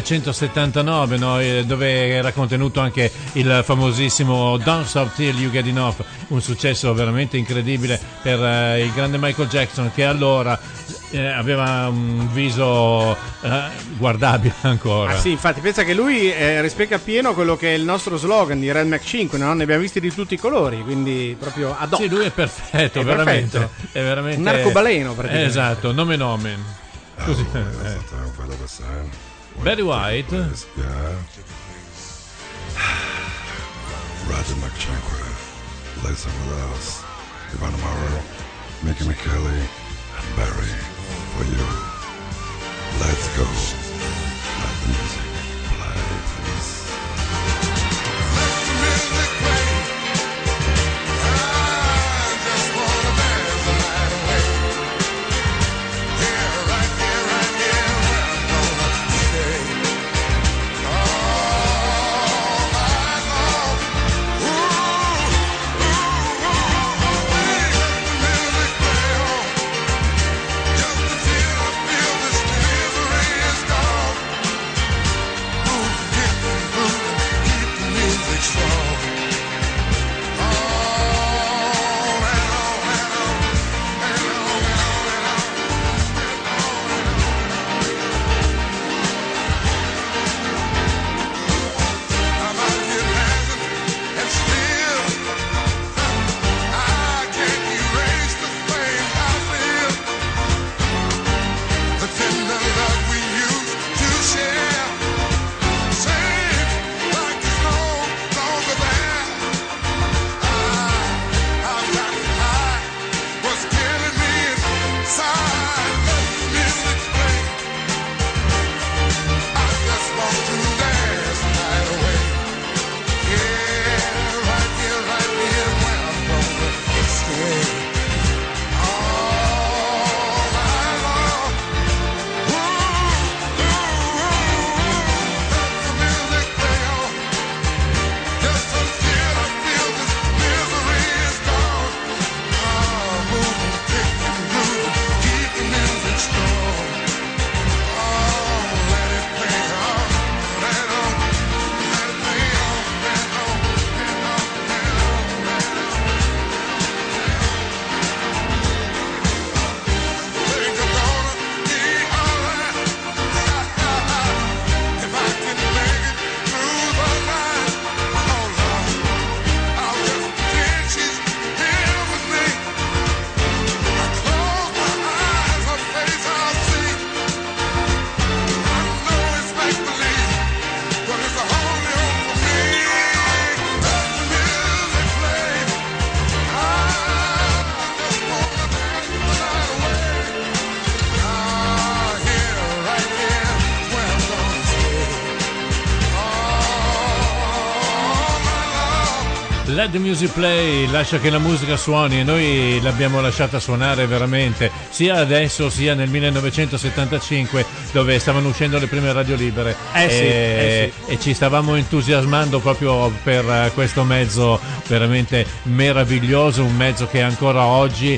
1979, no? Dove era contenuto anche il famosissimo Don't Stop Till You Get Enough, un successo veramente incredibile per il grande Michael Jackson, che allora aveva un viso guardabile ancora. Ah sì, infatti pensa che lui rispecchia appieno quello che è il nostro slogan di Red Mac 5, no? Ne abbiamo visti di tutti i colori, quindi proprio ad hoc. Sì, lui è perfetto, È veramente, perfetto. è veramente Un arcobaleno praticamente. Esatto, nomen omen. Così. Barry White. Roger McChanquin, Listen With Us, Ivana Morrow, Mickey McKelly, and Barry for you. Let's go. Let the music play, please. Let the music play. I just wanna dance the night away. Here, right here, where I'm gonna stay. All night long. Feel this misery is gone. Move, get, move. Let the music play, lascia che la musica suoni, e noi l'abbiamo lasciata suonare veramente, sia adesso sia nel 1975, dove stavano uscendo le prime radio libere, e ci stavamo entusiasmando proprio per questo mezzo veramente meraviglioso, un mezzo che ancora oggi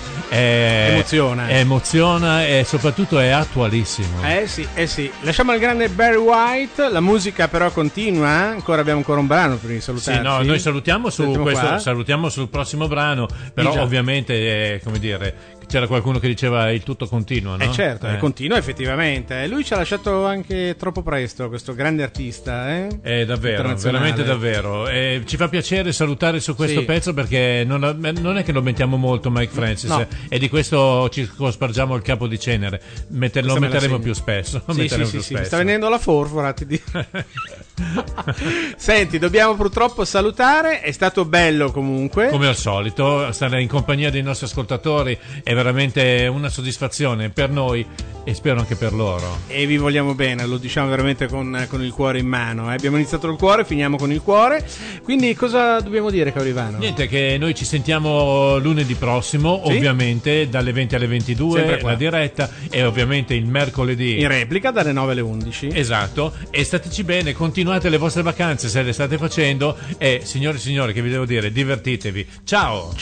emoziona e soprattutto è attualissimo. Sì. Lasciamo il grande Barry White, la musica però continua, ancora abbiamo ancora un brano prima di salutarci. Sì, no, noi salutiamo salutiamo sul prossimo brano, però ovviamente come dire, c'era qualcuno che diceva il tutto continua, no? Certo, continua effettivamente. Lui ci ha lasciato anche troppo presto, questo grande artista, davvero, veramente davvero. Ci fa piacere salutare su questo pezzo, perché non è che lo mettiamo molto Mike Francis, no. E di questo ci cospargiamo il capo di cenere. Lo metteremo più spesso. Sì, mi sta venendo la forfora, ti dico. Senti, dobbiamo purtroppo salutare, è stato bello comunque. Come al solito, stare in compagnia dei nostri ascoltatori è veramente una soddisfazione per noi e spero anche per loro. E vi vogliamo bene, lo diciamo veramente con il cuore in mano. Abbiamo iniziato il cuore, finiamo con il cuore. Quindi cosa dobbiamo dire, caro Ivano? Niente, che noi ci sentiamo lunedì prossimo, ovviamente dalle 20 alle 22 la diretta, e ovviamente il mercoledì in replica dalle 9 alle 11. Esatto, e stateci bene, continuate le vostre vacanze se le state facendo, e signore e signori, che vi devo dire, divertitevi. Ciao!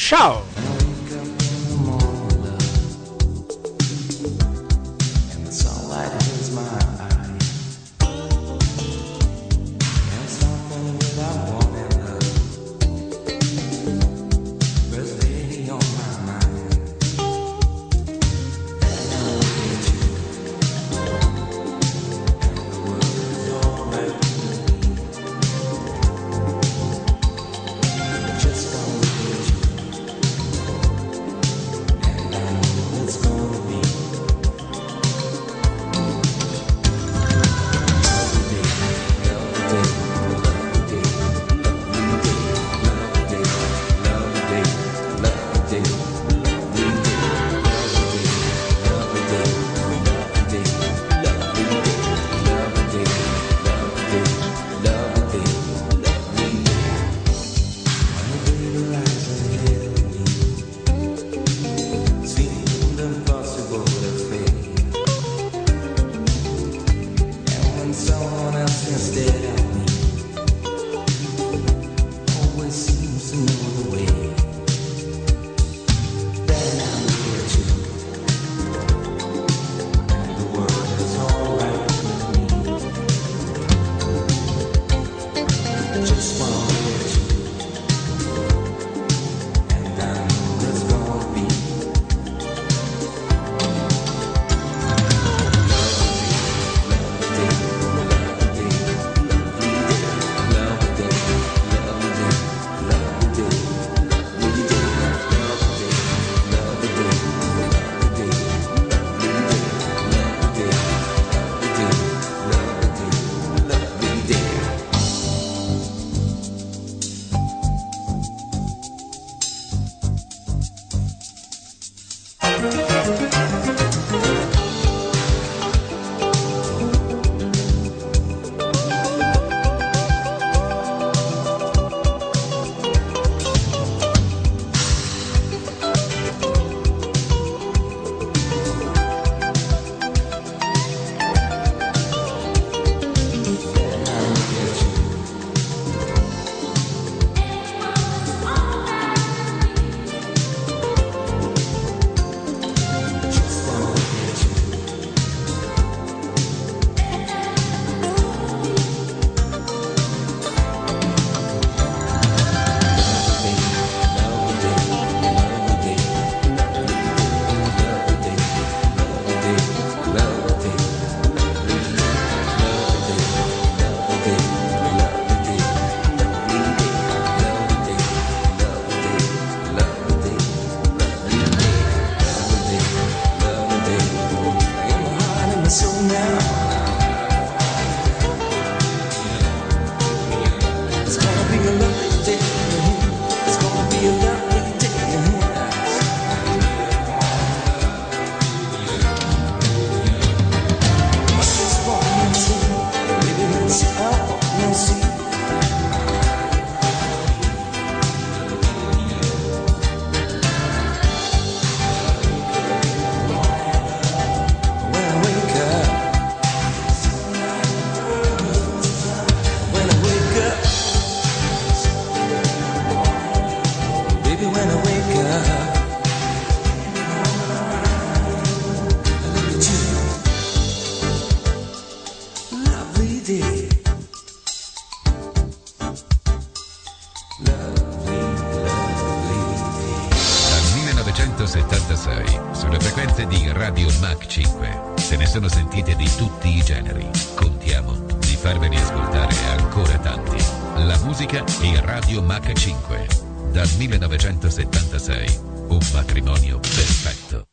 Just wanna get you. 1976 sulle frequenze di Radio Mach 5. Se ne sono sentite di tutti i generi. Contiamo di farvene ascoltare ancora tanti. La musica è Radio Mach 5. Dal 1976, un matrimonio perfetto.